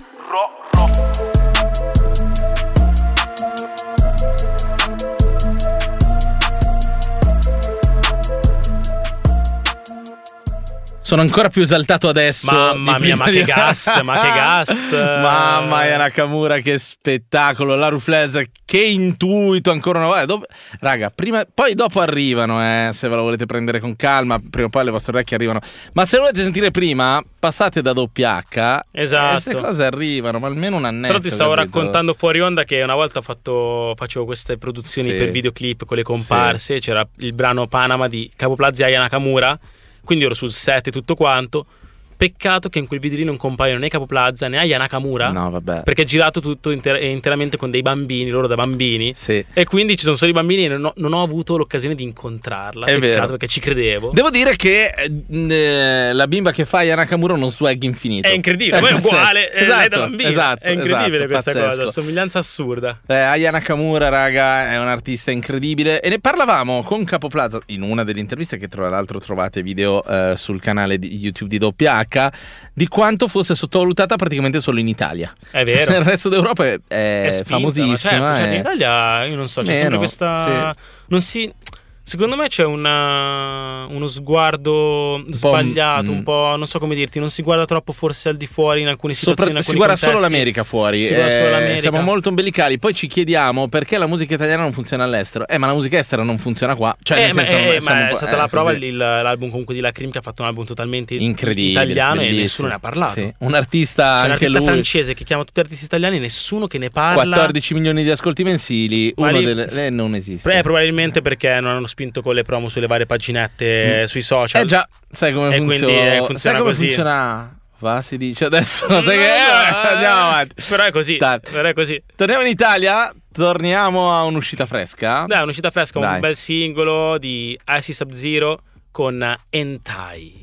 Sono ancora più esaltato adesso. Mamma mia, ma che gas, ma che gas. Mamma mia, Nakamura, che spettacolo. La Ruflez, che intuito ancora una volta. Raga, poi dopo arrivano, se ve la volete prendere con calma, prima o poi le vostre orecchie arrivano. Ma se lo volete sentire prima, passate da WH. Esatto. Queste cose arrivano, ma almeno un annetto. Però ti stavo raccontando fuori onda che una volta facevo queste produzioni per videoclip con le comparse. C'era il brano Panama di Capo Plaza e Aya Nakamura. quindi ero sul set e tutto quanto. Peccato che in quel video lì non compaiono né Capo Plaza né Aya Nakamura. No, vabbè. Perché è girato tutto interamente con dei bambini, loro da bambini. Sì. E quindi ci sono solo i bambini e non ho avuto l'occasione di incontrarla. È Peccato, vero. perché ci credevo. Devo dire che la bimba che fa Aya Nakamura ha uno swag infinito. È incredibile, poi è uguale, esatto, lei da bambina. esatto, È incredibile esatto, questa pazzesco. cosa, somiglianza assurda. Aya Nakamura, raga, è un artista incredibile. E ne parlavamo con Capo Plaza in una delle interviste, che tra l'altro trovate video sul canale di YouTube di WH, di quanto fosse sottovalutata praticamente solo in Italia. È vero. Nel resto d'Europa è spinta, famosissima. ma certo, cioè in Italia io non so, c'è sempre questa... Sì. Non si... Secondo me c'è uno sguardo sbagliato, un po', non so come dirti, non si guarda troppo forse al di fuori in alcune situazioni, si guarda solo l'America fuori. Si guarda solo l'America. Siamo molto ombelicali. Poi ci chiediamo perché la musica italiana non funziona all'estero. Ma la musica estera non funziona qua. Cioè, nel senso, ma è stata la prova così. l'album comunque di Lacrim, che ha fatto un album totalmente incredibile, italiano, bellissimo. e nessuno ne ha parlato. Sì. Un artista, c'è anche un artista lui francese che chiama tutti gli artisti italiani, nessuno che ne parla. 14 milioni di ascolti mensili. Ma Uno lì- delle non esiste. Probabilmente perché non hanno spinto con le promo sulle varie paginette sui social. Già, sai come E funziona. quindi funziona sai come così. funziona? Va, si dice adesso. Sai che andiamo avanti. Però è così. Però è così. Torniamo in Italia. Torniamo a un'uscita fresca. Dai, un'uscita fresca, Dai. un bel singolo di Icy Sub-Zero con Hentai.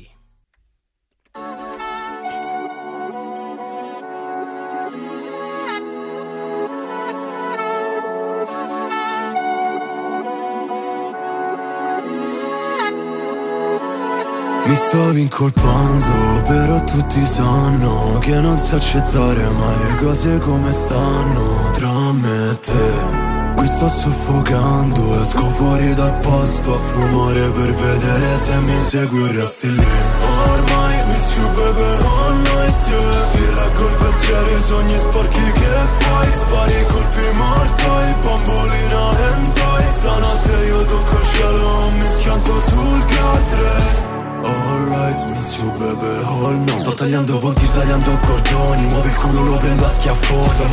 Mi stavi incolpando, però tutti sanno che non sai accettare mai le cose come stanno tra me e te. Qui sto soffocando, esco fuori dal posto a fumare per vedere se mi segui o resti lì. Ormai miss you baby all night, yeah. Ti leggo i pensieri, i sogni sporchi che fai. Spari colpi mortai, bambolina hentai. Stanotte io tocco il cielo, mi schianto sul guardrail. Alright, miss you baby, all night. Sto tagliando ponti, tagliando cordoni. Muovi il culo, lo prendo a schiaffoni. Sto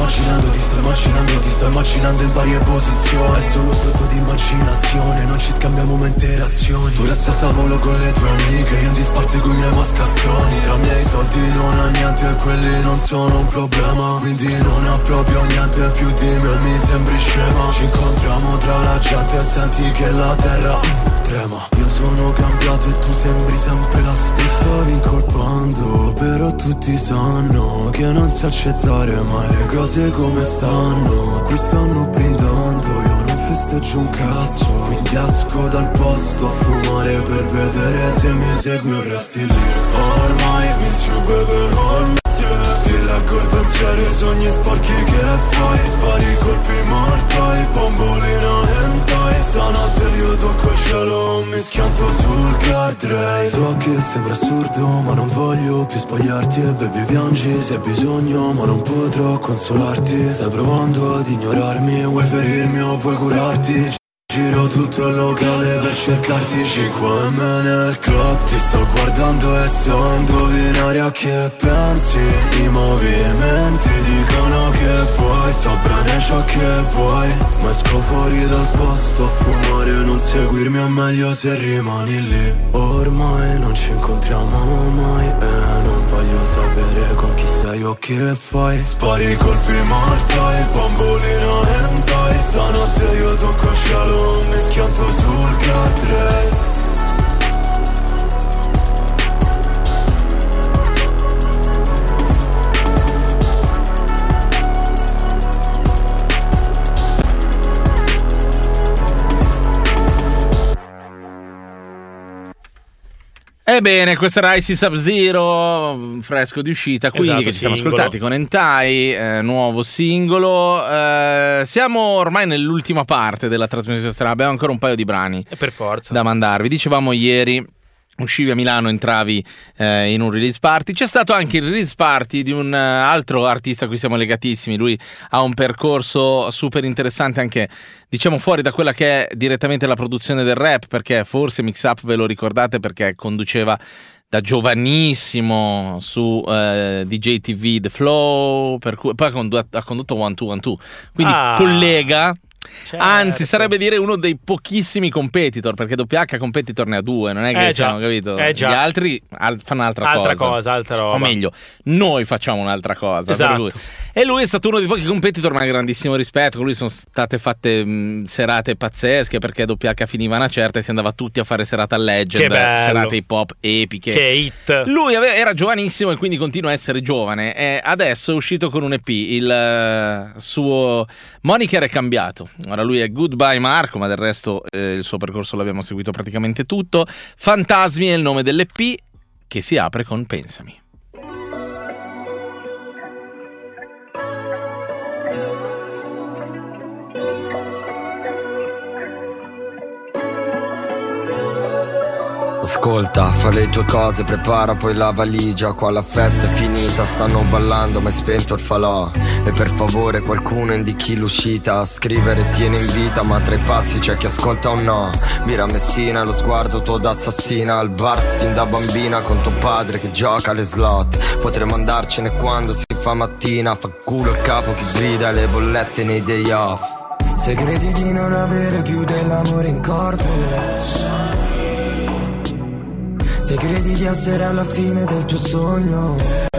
immaginando in varie posizioni. È solo frutto di immaginazione, non ci scambiamo ma interazioni. Tu resti al tavolo con le tue amiche, io in disparte con i miei mascazzoni. Tra miei soldi non ha niente e quelli non sono un problema. Quindi non ha proprio niente più di me, mi sembri scema. Ci incontriamo tra la gente e senti che la terra trema. Io sono cambiato e tu sembri sempre la stessa. Stavi incolpando, però tutti sanno che non sai accettare mai le cose come stanno. Qui stanno brindando, io non festeggio un cazzo. Quindi esco dal posto a fumare per vedere se mi segui o resti lì. Ormai miss you baby all night, yeah. Ti leggo i pensieri, i sogni sporchi che fai. Spari colpi mortai, bambolina hentai. Stanotte io tocco il cielo, mi schianto sul guardrail. So che sembra assurdo ma non voglio più spogliarti. E baby piangi se hai bisogno ma non potrò consolarti. Stai provando ad ignorarmi, vuoi ferirmi o vuoi curarti? Giro tutto il locale per cercarti 5M nel club. Ti sto guardando e so indovinare a che pensi. I movimenti dicono che puoi, so bene ciò che vuoi. Ma esco fuori dal posto a fumare, non seguirmi è meglio se rimani lì. Ormai non ci incontriamo mai e non voglio sapere con chi sei o che fai. Spari colpi mortai, bambolina hentai. Stanotte io tocco il cielo, mi schianto sul guardrail. Ebbene, questo era Icy Sub-Zero, fresco di uscita, quindi Esatto, che ci siamo singolo. ascoltati con Hentai, nuovo singolo. Siamo ormai nell'ultima parte della trasmissione strana, abbiamo ancora un paio di brani E per forza. da mandarvi. Dicevamo ieri, uscivi a Milano, entravi in un release party. C'è stato anche il release party di un altro artista a cui siamo legatissimi. Lui ha un percorso super interessante anche, diciamo, fuori da quella che è direttamente la produzione del rap, perché forse Mix Up ve lo ricordate perché conduceva da giovanissimo su DJ TV The Flow, per cui poi ha condotto 1-2-1-2, quindi collega Certo. Anzi, sarebbe dire uno dei pochissimi competitor, perché WH competitor ne ha 2, non è che siamo, capito? Gli altri fanno altra cosa. Altra roba. O meglio, noi facciamo un'altra cosa. Esatto. E lui è stato uno dei pochi competitor, ma grandissimo rispetto. Con lui sono state fatte serate pazzesche, perché WH finiva una certa e si andava tutti a fare serata al Legend, serate hip hop epiche. Che hit. Lui era giovanissimo e quindi continua a essere giovane. E adesso è uscito con un EP, il suo moniker è cambiato. Ora lui è Goodbye Marco, ma del resto il suo percorso l'abbiamo seguito praticamente tutto. Fantasmi è il nome dell'EP, che si apre con Pensami. Ascolta, fa le tue cose, prepara poi la valigia. Qua la festa è finita, stanno ballando ma è spento il falò. E per favore qualcuno indichi l'uscita. Scrivere tiene in vita, ma tra i pazzi c'è chi ascolta o no. Mira Messina, lo sguardo tuo d'assassina. Al bar fin da bambina con tuo padre che gioca alle slot. Potremmo andarcene quando si fa mattina. Fa culo il capo che grida le bollette nei day off. Se credi di non avere più dell'amore in corpo, se credi di essere alla fine del tuo sogno,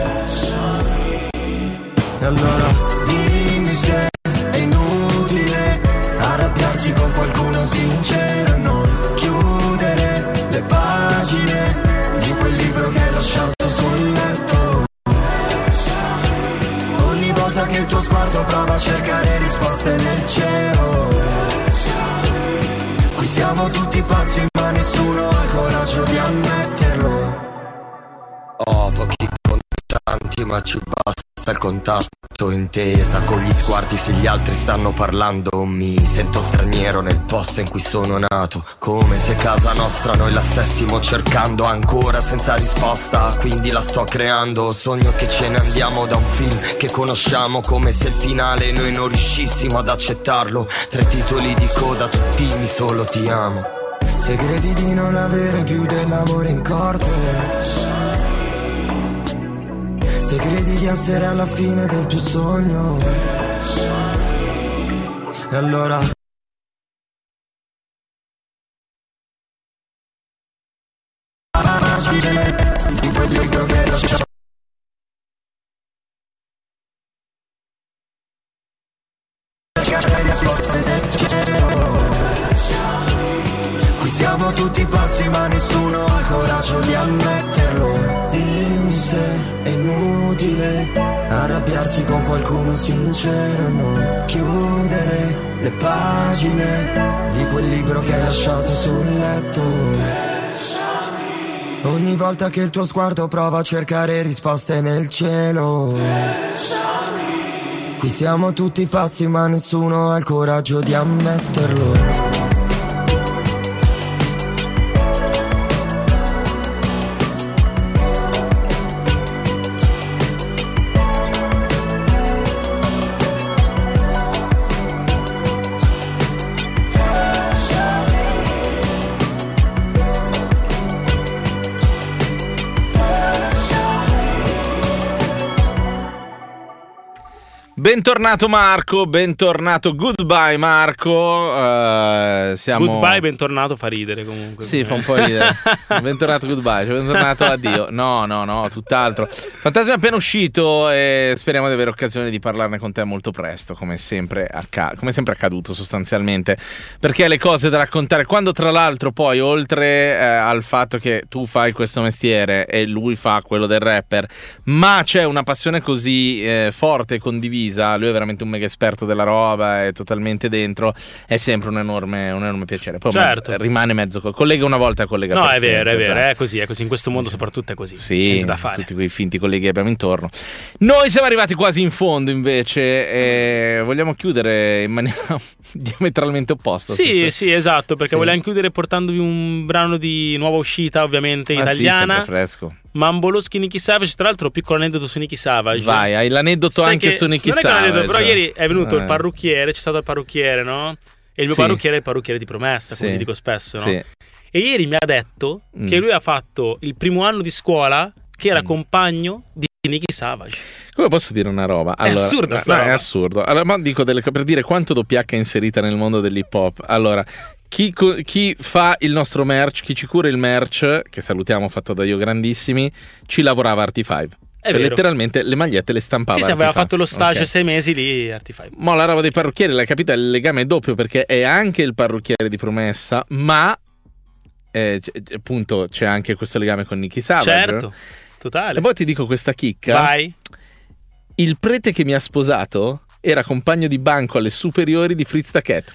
e allora dimmi se è inutile arrabbiarsi con qualcuno sincero e non chiudere le pagine di quel libro che hai lasciato sul letto. Ogni volta che il tuo sguardo prova a cercare risposte nel cielo, qui siamo tutti pazzi ma nessuno ha il coraggio di ammetterlo. Ho pochi contanti ma ci basta il contatto, intesa con gli sguardi se gli altri stanno parlando. Mi sento straniero nel posto in cui sono nato, come se casa nostra noi la stessimo cercando ancora senza risposta, quindi la sto creando. Sogno che ce ne andiamo da un film che conosciamo, come se il finale noi non riuscissimo ad accettarlo. 3 titoli di coda, tutti mi solo ti amo. Se credi di non avere più dell'amore in corpo, se credi di essere alla fine del tuo sogno, e allora di quel libro che lasciato cercare risposte nel cielo. Qui siamo tutti pazzi ma nessuno ha il coraggio di ammetterlo. Dimmi se è inutile arrabbiarsi con qualcuno sincero e non chiudere le pagine di quel libro che hai lasciato sul letto. Ogni volta che il tuo sguardo prova a cercare risposte nel cielo, qui siamo tutti pazzi ma nessuno ha il coraggio di ammetterlo. Bentornato Marco, bentornato Goodbye Marco. Siamo... Goodbye, bentornato fa ridere comunque. Sì, fa un po' ridere. Bentornato Goodbye, cioè bentornato addio. No, tutt'altro. Fantasmi è appena uscito e speriamo di avere occasione di parlarne con te molto presto, come sempre accaduto sostanzialmente, perché le cose da raccontare, quando tra l'altro poi oltre al fatto che tu fai questo mestiere e lui fa quello del rapper, ma c'è una passione così forte e condivisa, lui è veramente un mega esperto della roba, è totalmente dentro, è sempre un enorme piacere. Poi certo, rimane mezzo collega una volta, collega no, per è sempre, vero, è così in questo mondo soprattutto è così. Sì, da fare. Tutti quei finti colleghi che abbiamo intorno. Noi siamo arrivati quasi in fondo invece e vogliamo chiudere in maniera diametralmente opposta. Sì, esatto, perché vogliamo chiudere portandovi un brano di nuova uscita, ovviamente italiana. Sì, sempre fresco. Mamboloschi Nicky Savage, tra l'altro piccolo aneddoto su Nicky Savage. Vai, hai l'aneddoto anche su Nicky Savage. Però ieri è venuto il parrucchiere, c'è stato il parrucchiere, no? E il mio parrucchiere è il parrucchiere di Promessa, quindi dico spesso, no? Sì. E ieri mi ha detto che lui ha fatto il primo anno di scuola che era compagno di Nicky Savage. Come posso dire una roba? Allora, è assurdo, è assurdo. Allora, ma dico per dire quanto doppiacca è inserita nel mondo dell'hip hop. Allora, chi fa il nostro merch, chi ci cura il merch, che salutiamo, fatto da Io Grandissimi, ci lavorava Arti5. Letteralmente le magliette le stampava. Sì, aveva fatto lo stage 6 mesi lì Arti5. Ma la roba dei parrucchieri, l'hai capita, il legame è doppio, perché è anche il parrucchiere di Promessa, ma appunto c'è anche questo legame con Nicky Savage. Certo, totale. E poi ti dico questa chicca. Vai. Il prete che mi ha sposato era compagno di banco alle superiori di Fritz the Cat.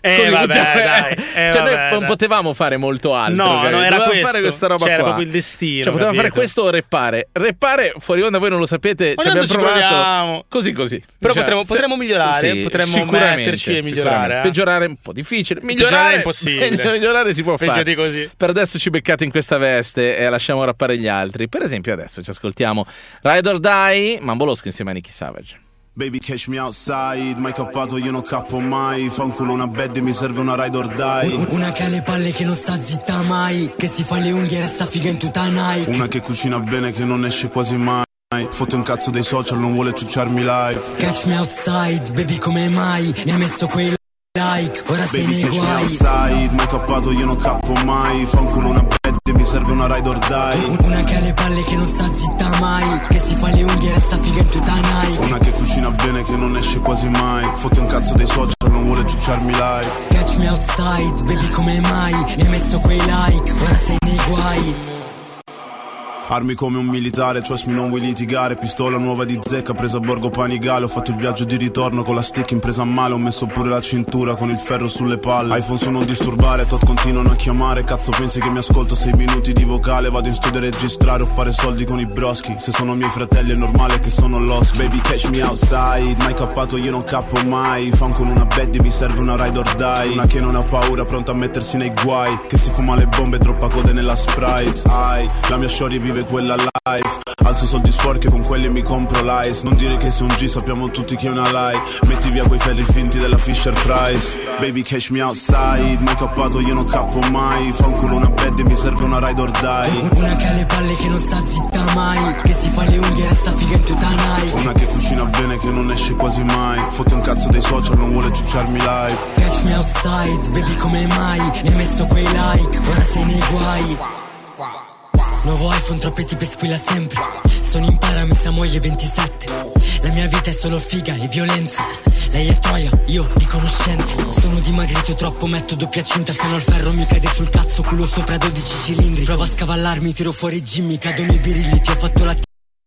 Noi non potevamo fare molto altro. No, era questo. Fare questa roba era qua. proprio il destino. Cioè, potevamo fare questo o reppare. Reppare, fuori onda, voi non lo sapete. Ci abbiamo provato. Così. Però potremmo migliorare. Sì, potremmo metterci e migliorare. Peggiorare è un po' difficile. Migliorare è impossibile. Migliorare si può Peggio fare. di così. Per adesso ci beccate in questa veste e lasciamo rappare gli altri. Per esempio, adesso ci ascoltiamo Ride or Die, Mambo Losco insieme a Nicky Savage. Baby catch me outside, mai cappato io non cappo mai. Fa un culo una bed e mi serve una ride or die. Una che ha le palle che non sta zitta mai, che si fa le unghie e resta figa in tutta Nike. Una che cucina bene che non esce quasi mai. Fotte un cazzo dei social, non vuole ciucciarmi live. Catch me outside, baby come mai, mi ha messo quei like, ora sei nei guai. Baby catch me outside, mai cappato io non cappo mai. Fa un culo una bed e mi serve una ride or die. Una che ha le palle che non sta zitta mai, che si fa le unghie e resta figa in tutta Nike. Una che cucina bene che non esce quasi mai. Fotte un cazzo dei social, non vuole ciucciarmi live. Catch me outside, baby come mai, mi ha messo quei like, ora sei nei guai. Armi come un militare, trust me non vuoi litigare. Pistola nuova di zecca presa a Borgo Panigale. Ho fatto il viaggio di ritorno con la stick impresa a male. Ho messo pure la cintura con il ferro sulle palle. iPhone su non disturbare, tot continuano a chiamare. Cazzo pensi che mi ascolto 6 minuti di vocale. Vado in studio a registrare o fare soldi con i broschi. Se sono miei fratelli è normale che sono lost. Baby catch me outside, mai cappato io non cappo mai. Fan con una bed e mi serve una ride or die. Una che non ha paura, pronta a mettersi nei guai. Che si fuma le bombe, troppa code nella Sprite. La mia shorty vive quella life. Alzo soldi sporchi con quelli mi compro l'ice. Non dire che sei un G, sappiamo tutti che è una lie. Metti via quei ferri finti della Fisher Price. Baby catch me outside, mai cappato io non cappo mai. Fa un culo una bed e mi serve una ride or die. Una che ha le palle che non sta zitta mai, che si fa le unghie e resta figa in tutta Nike. Una che cucina bene che non esce quasi mai. Fotte un cazzo dei social, non vuole ciucciarmi live. Catch me outside, baby come mai, mi hai messo quei like, ora sei nei guai. Nuovo iPhone, troppe tipe squilla sempre. Sono in para, mi sa moglie 27. La mia vita è solo figa e violenza. Lei è troia, io riconoscente. Sono dimagrito troppo, metto doppia cinta. Se no il ferro mi cade sul cazzo, culo sopra 12 cilindri. Provo a scavallarmi, tiro fuori Jimmy, cadono i birilli. Ti ho fatto la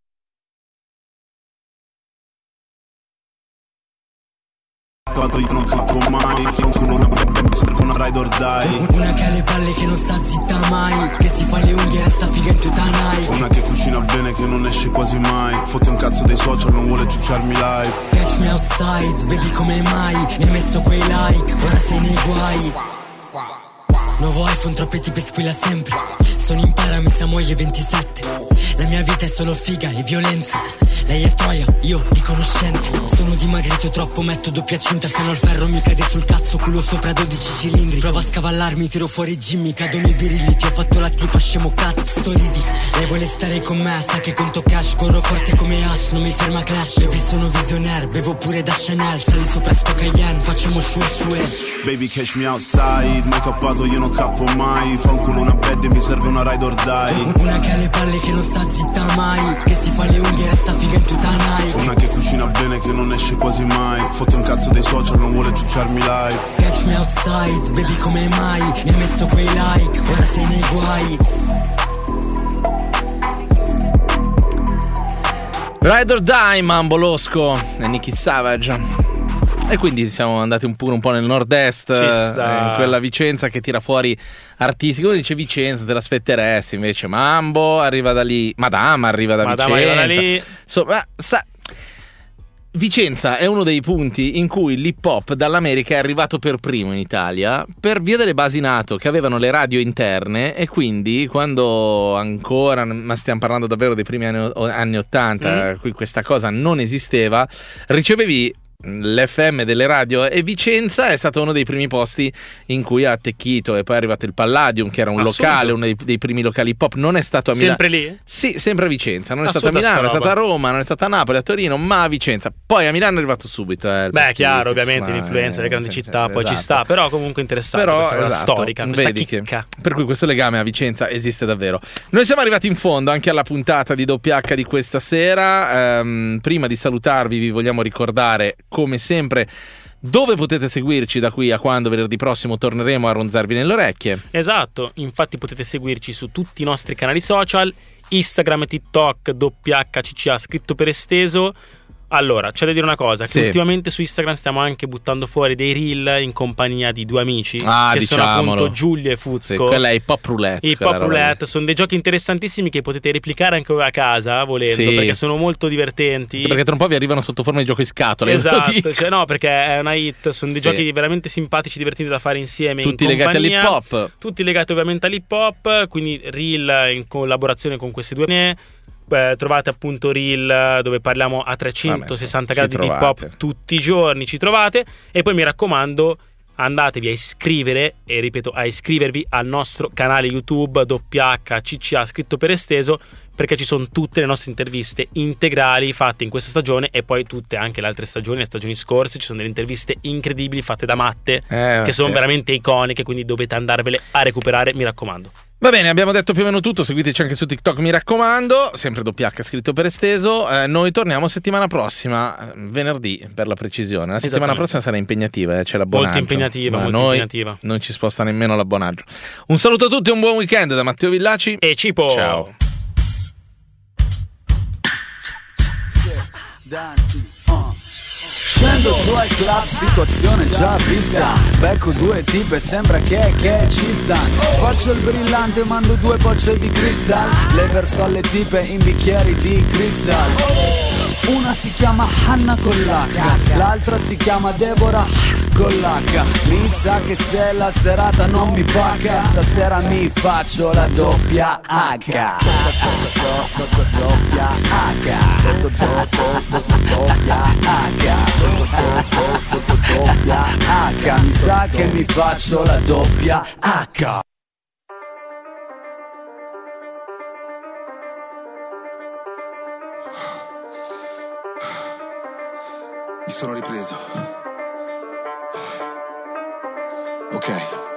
io non cappo mai. Fin con una bebbe mi serve una ride or die. Una che ha le palle che non sta zitta mai, che si fa le unghie e resta figa in tutta Nike. Una che cucina bene che non esce quasi mai. Fotte un cazzo dei social, non vuole ciucciarmi live. Catch me outside, baby come mai, mi hai messo quei like, ora sei nei guai. Nuovo iPhone, troppe tipe squilla sempre. Sono in para, mi sa moglie 27. La mia vita è solo figa e violenza. Lei è troia, io riconoscente. Sono dimagrito troppo, metto doppia cinta. Se no il ferro mi cade sul cazzo, culo sopra 12 cilindri. Provo a scavallarmi, tiro fuori Jimmy, cadono i birilli. Ti ho fatto la tipa, scemo cazzo ridi. Lei vuole stare con me, sa che conto cash. Corro forte come Ash, non mi ferma Clash. Baby sono visionaire, bevo pure da Chanel. Sali sopra sto Cayenne, facciamo shue shue. Baby catch me outside, mai cappato io non cappo mai. Fa un culo una bed e mi serve una ride or die. Una che ha le palle che non sta zitta mai, che si fa le unghie e resta figa in tutta Nike. Una che cucina bene che non esce quasi mai. Fotte un cazzo dei social, non vuole ciucciarmi live. Catch me outside, baby come mai, mi hai messo quei like, ora sei nei guai. Ride or Die, Mambo Losco e Nicky Savage. E quindi siamo andati un po' nel nord-est, in quella Vicenza che tira fuori artisti. Come dice Vicenza, te l'aspetteresti, invece Mambo arriva da lì, Madama arriva da Vicenza. Arriva da lì. Insomma, Vicenza è uno dei punti in cui l'hip hop dall'America è arrivato per primo in Italia per via delle basi NATO che avevano le radio interne, e quindi quando ancora, ma stiamo parlando davvero dei primi anni 80, qui questa cosa non esisteva, ricevevi l'FM delle radio è Vicenza, è stato uno dei primi posti in cui ha attecchito, e poi è arrivato il Palladium, che era un locale, uno dei primi locali hip hop. Non è stato a Milano. Sempre lì? Sì, sempre a Vicenza. Non è stato a Milano, è stato a Roma, non è stato a Napoli, a Torino, ma a Vicenza. Poi a Milano è arrivato subito. Beh, chiaro, ovviamente l'influenza delle grandi città, poi ci sta, però comunque interessante, questa cosa storica, questa chicca. Per cui questo legame a Vicenza esiste davvero. Noi siamo arrivati in fondo anche alla puntata di Doppia H di questa sera. Prima di salutarvi vi vogliamo ricordare, come sempre, dove potete seguirci da qui a quando venerdì prossimo torneremo a ronzarvi nelle orecchie. Esatto, infatti potete seguirci su tutti i nostri canali social, Instagram e TikTok, WHCCA scritto per esteso. Allora, c'è da dire una cosa, che ultimamente su Instagram stiamo anche buttando fuori dei reel in compagnia di due amici, che sono appunto Giulio e Fuzco. Sì, quella è Hip Hop Roulette. Hip Hop Roulette sono dei giochi interessantissimi che potete replicare anche voi a casa, volendo, perché sono molto divertenti. Anche perché tra un po' vi arrivano sotto forma di gioco in scatola. Esatto, cioè no, perché è una hit, sono dei giochi veramente simpatici, divertenti da fare insieme, tutti in legati compagnia, all'hip hop. Tutti legati ovviamente all'hip hop, quindi reel in collaborazione con questi due. Trovate appunto reel dove parliamo a 360 gradi di hip hop tutti i giorni, ci trovate. E poi mi raccomando, andatevi a iscrivere, e ripeto, a iscrivervi al nostro canale YouTube WHCCA scritto per esteso, perché ci sono tutte le nostre interviste integrali fatte in questa stagione, e poi tutte anche le altre stagioni, le stagioni scorse. Ci sono delle interviste incredibili fatte da Matte, che sono veramente iconiche, quindi dovete andarvele a recuperare, mi raccomando. Va bene, abbiamo detto più o meno tutto. Seguiteci anche su TikTok, mi raccomando, sempre WH scritto per esteso. Noi torniamo settimana prossima, venerdì per la precisione. La settimana prossima sarà impegnativa, c'è l'abbonaggio. Molto impegnativa, ma molto impegnativa. Non ci sposta nemmeno l'abbonaggio. Un saluto a tutti, un buon weekend da Matteo Villaci e Cipo. Ciao. Scendo su al club, situazione già vista. Becco due tipe, sembra che ci stanno. Faccio il brillante, mando due bocce di cristal. Le verso alle tipe in bicchieri di cristal. Una si chiama Hanna con l'H, l'altra si chiama Deborah con l'H. Mi sa che se la serata non mi paga, stasera mi faccio la doppia H. Doppia H. Doppia H. Mi sa che mi faccio la doppia H. Mi sono ripreso. Ok.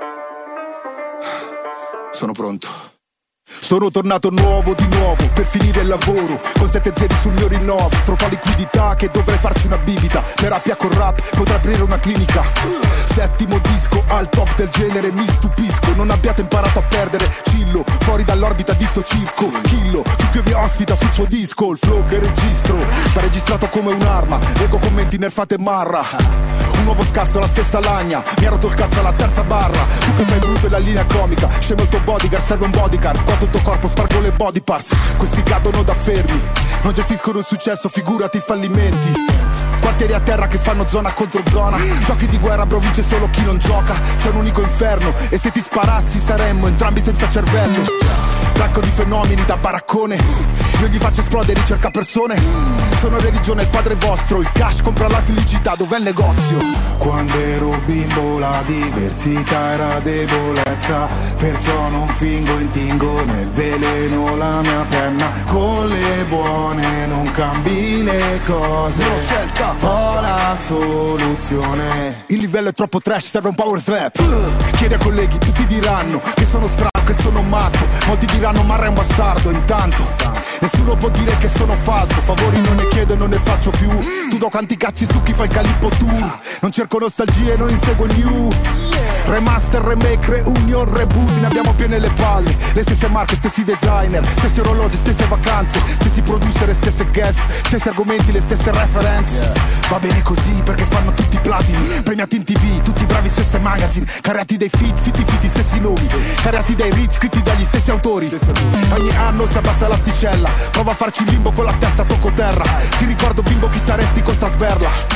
Sono pronto. Sono tornato nuovo di nuovo per finire il lavoro, con 7 zeri sul mio rinnovo. Troppa liquidità che dovrei farci una bibita. Terapia con rap, potrei aprire una clinica. 7° disco al top del genere, mi stupisco. Non abbiate imparato a perdere. Cillo, fuori dall'orbita di sto circo. Killo, tu che mi ospita sul suo disco. Il flow che registro, sta registrato come un'arma. Leggo commenti nerfate marra. Un nuovo scasso, la stessa lagna. Mi ha rotto il cazzo alla terza barra. Tu che fai brutto e la linea comica. Scemo il tuo bodyguard, serve un bodyguard. Qua tutto corpo, spargo le body parts. Questi cadono da fermi, non gestiscono il successo, figurati i fallimenti. Quartieri a terra che fanno zona contro zona. Giochi di guerra, bro, vince solo chi non gioca. C'è un unico inferno e se ti sparassi saremmo entrambi senza cervello. Blanco di fenomeni da baraccone. Io gli faccio esplodere, ricerca persone. Sono religione, il padre vostro. Il cash compra la felicità, dov'è il negozio? Quando ero bimbo la diversità era debolezza. Perciò non fingo, intingo nel veleno la mia penna. Con le buone non cambi le cose. Ho scelta, ho la soluzione. Il livello è troppo trash, serve un power slap. Chiedi ai colleghi, tutti diranno che sono strano, che sono matto. Molti diranno Marra è un bastardo. Intanto nessuno può dire che sono falso. Favori non ne chiedo e non ne faccio più. Tu do quanti cazzi su chi fa il Calippo tour. Non cerco nostalgie, non inseguo new. Remaster, remake, reunion, reboot. Ne abbiamo piene le palle. Le stesse marche, stessi designer, stessi orologi, stesse vacanze, stessi producer, stesse guest, stessi argomenti, le stesse reference. Va bene così perché fanno tutti platini. Premiati in TV, tutti bravi su S Magazine. Cariati dai feat, fiti, stessi nomi. Cariati dai read, scritti dagli stessi autori. Ogni anno si abbassa l'asticella. Prova a farci il limbo con la testa, tocco terra. Ti ricordo bimbo chi saresti con sta sberla. Senza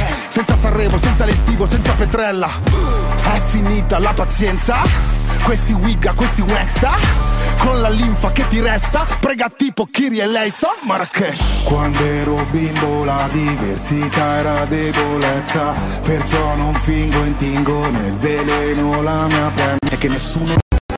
senza Sanremo, senza l'estivo, senza Petrella. È finita la pazienza, questi wigga, questi waxta, con la linfa che ti resta, prega tipo Kiri e lei so Marrakesh. Quando ero bimbo la diversità era debolezza, perciò non fingo, intingo nel veleno la mia penna. E che nessuno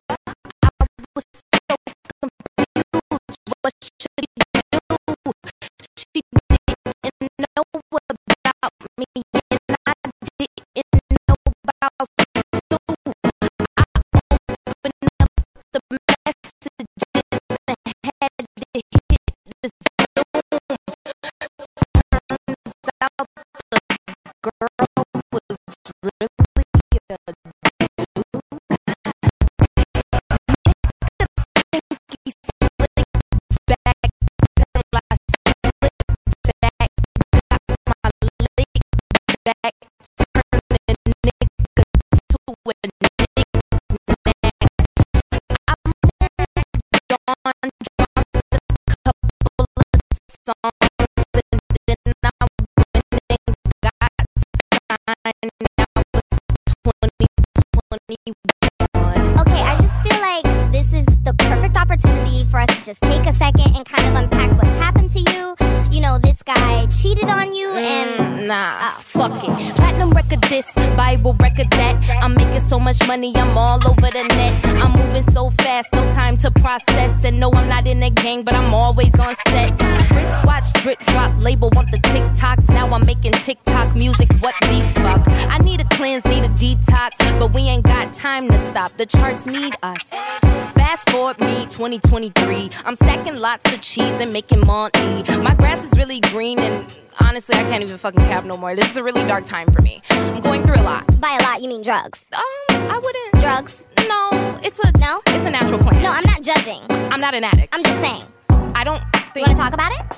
Okay, I just feel like this is the perfect opportunity for us to just take a second and kind of unpack what's happened to you. You know, this guy cheated on you and... Nah, fuck it. Platinum record this, Bible record that. I'm making so much money, I'm all over the net. I'm moving so fast, no time to process. And no, I'm not in a gang, but I'm always on set. Wristwatch, drip drop, label want the TikToks. Now I'm making TikTok music, what the fuck? I need a cleanse, need a detox, but we ain't got time to stop. The charts need us. Fast forward me, 2023. I'm stacking lots of cheese and making money. My grass is really green and honestly, I can't even fucking cap no more. This is a really dark time for me. I'm going through a lot. By a lot, you mean drugs? I wouldn't. Drugs? No, it's a natural plan. No, I'm not judging. I'm not an addict. I'm just saying. I don't think... You wanna talk about it?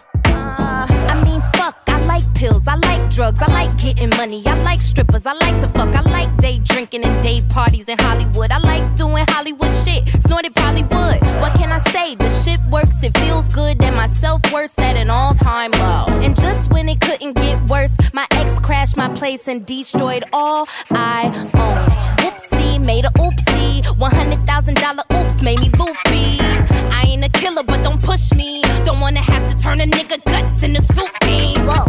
I mean, fuck, I like pills, I like drugs, I like getting money, I like strippers, I like to fuck, I like day drinking and day parties in Hollywood, I like doing Hollywood shit, snorted Bollywood. What can I say? The shit works, it feels good, and my self-worth's at an all-time low. And just when it couldn't get worse, my ex crashed my place and destroyed all I owned. Whoopsie, made a oopsie, $100,000 oops made me loopy. I ain't a killer, but don't push me. Don't wanna have to turn a nigga guts into soup beans. Whoa.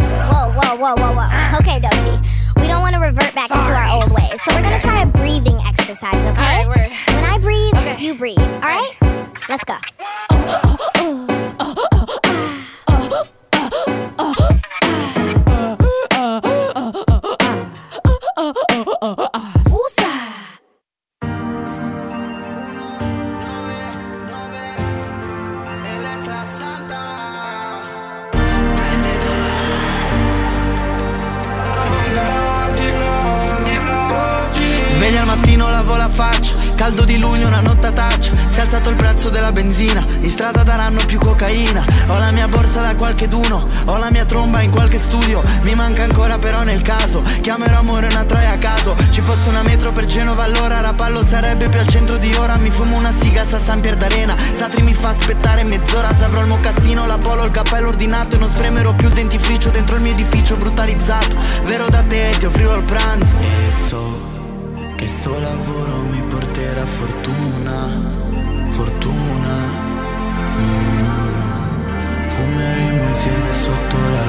Okay, Doechii. We don't want to revert back into our old ways. So we're gonna try a breathing exercise, okay? All right, when I breathe, you breathe. All right? Let's go. Sveglia al mattino, lavo la faccia, caldo di luglio, una nottataccia. Si è alzato il prezzo della benzina, in strada daranno più cocaina. Ho la mia borsa da qualcheduno, ho la mia tromba in qualche studio. Mi manca ancora però nel caso, chiamerò amore una troia a caso. Ci fosse una metro per Genova allora, Rapallo sarebbe più al centro di ora. Mi fumo una siga a San Pier d'Arena, Satri mi fa aspettare mezz'ora. Se avrò il mocassino, la polo, il cappello ordinato, e non spremerò più il dentifricio dentro il mio edificio brutalizzato. Vero da te, ti offrirò il pranzo. E so che sto lavoro mi porterà fortuna. Fumeremo insieme sotto la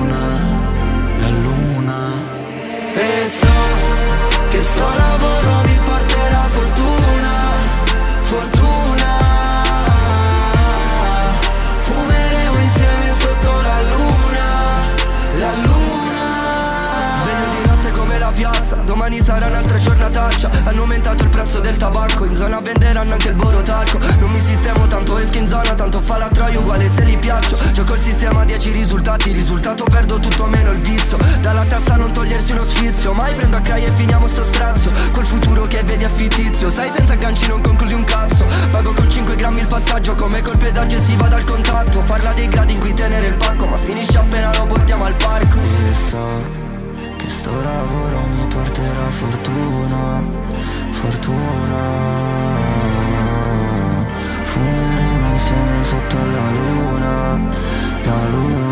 luna. E so che sto lavoro mi porterà fortuna. Fumeremo insieme sotto la luna. Sveglio di notte come la piazza, domani sarà un'altra giornataccia. Hanno aumentato il prezzo del tabacco, in zona venderanno anche il borotalco. Non mi sistemo tanto, esco in zona, tanto fa la troia uguale se li piaccio. Gioco il sistema 10 risultati, risultato perdo tutto meno il vizio. Dalla testa non togliersi uno sfizio, mai prendo a craia e finiamo sto strazio. Col futuro che vedi a fittizio, sai senza agganci non concludi un cazzo. Pago con 5 grammi il passaggio, come col pedaggio e si va dal contatto. Parla dei gradi in cui tenere il pacco, ma finisce appena lo portiamo al parco. E so che sto lavoro mi porterà fortuna. Fumeremo insieme sotto la luna.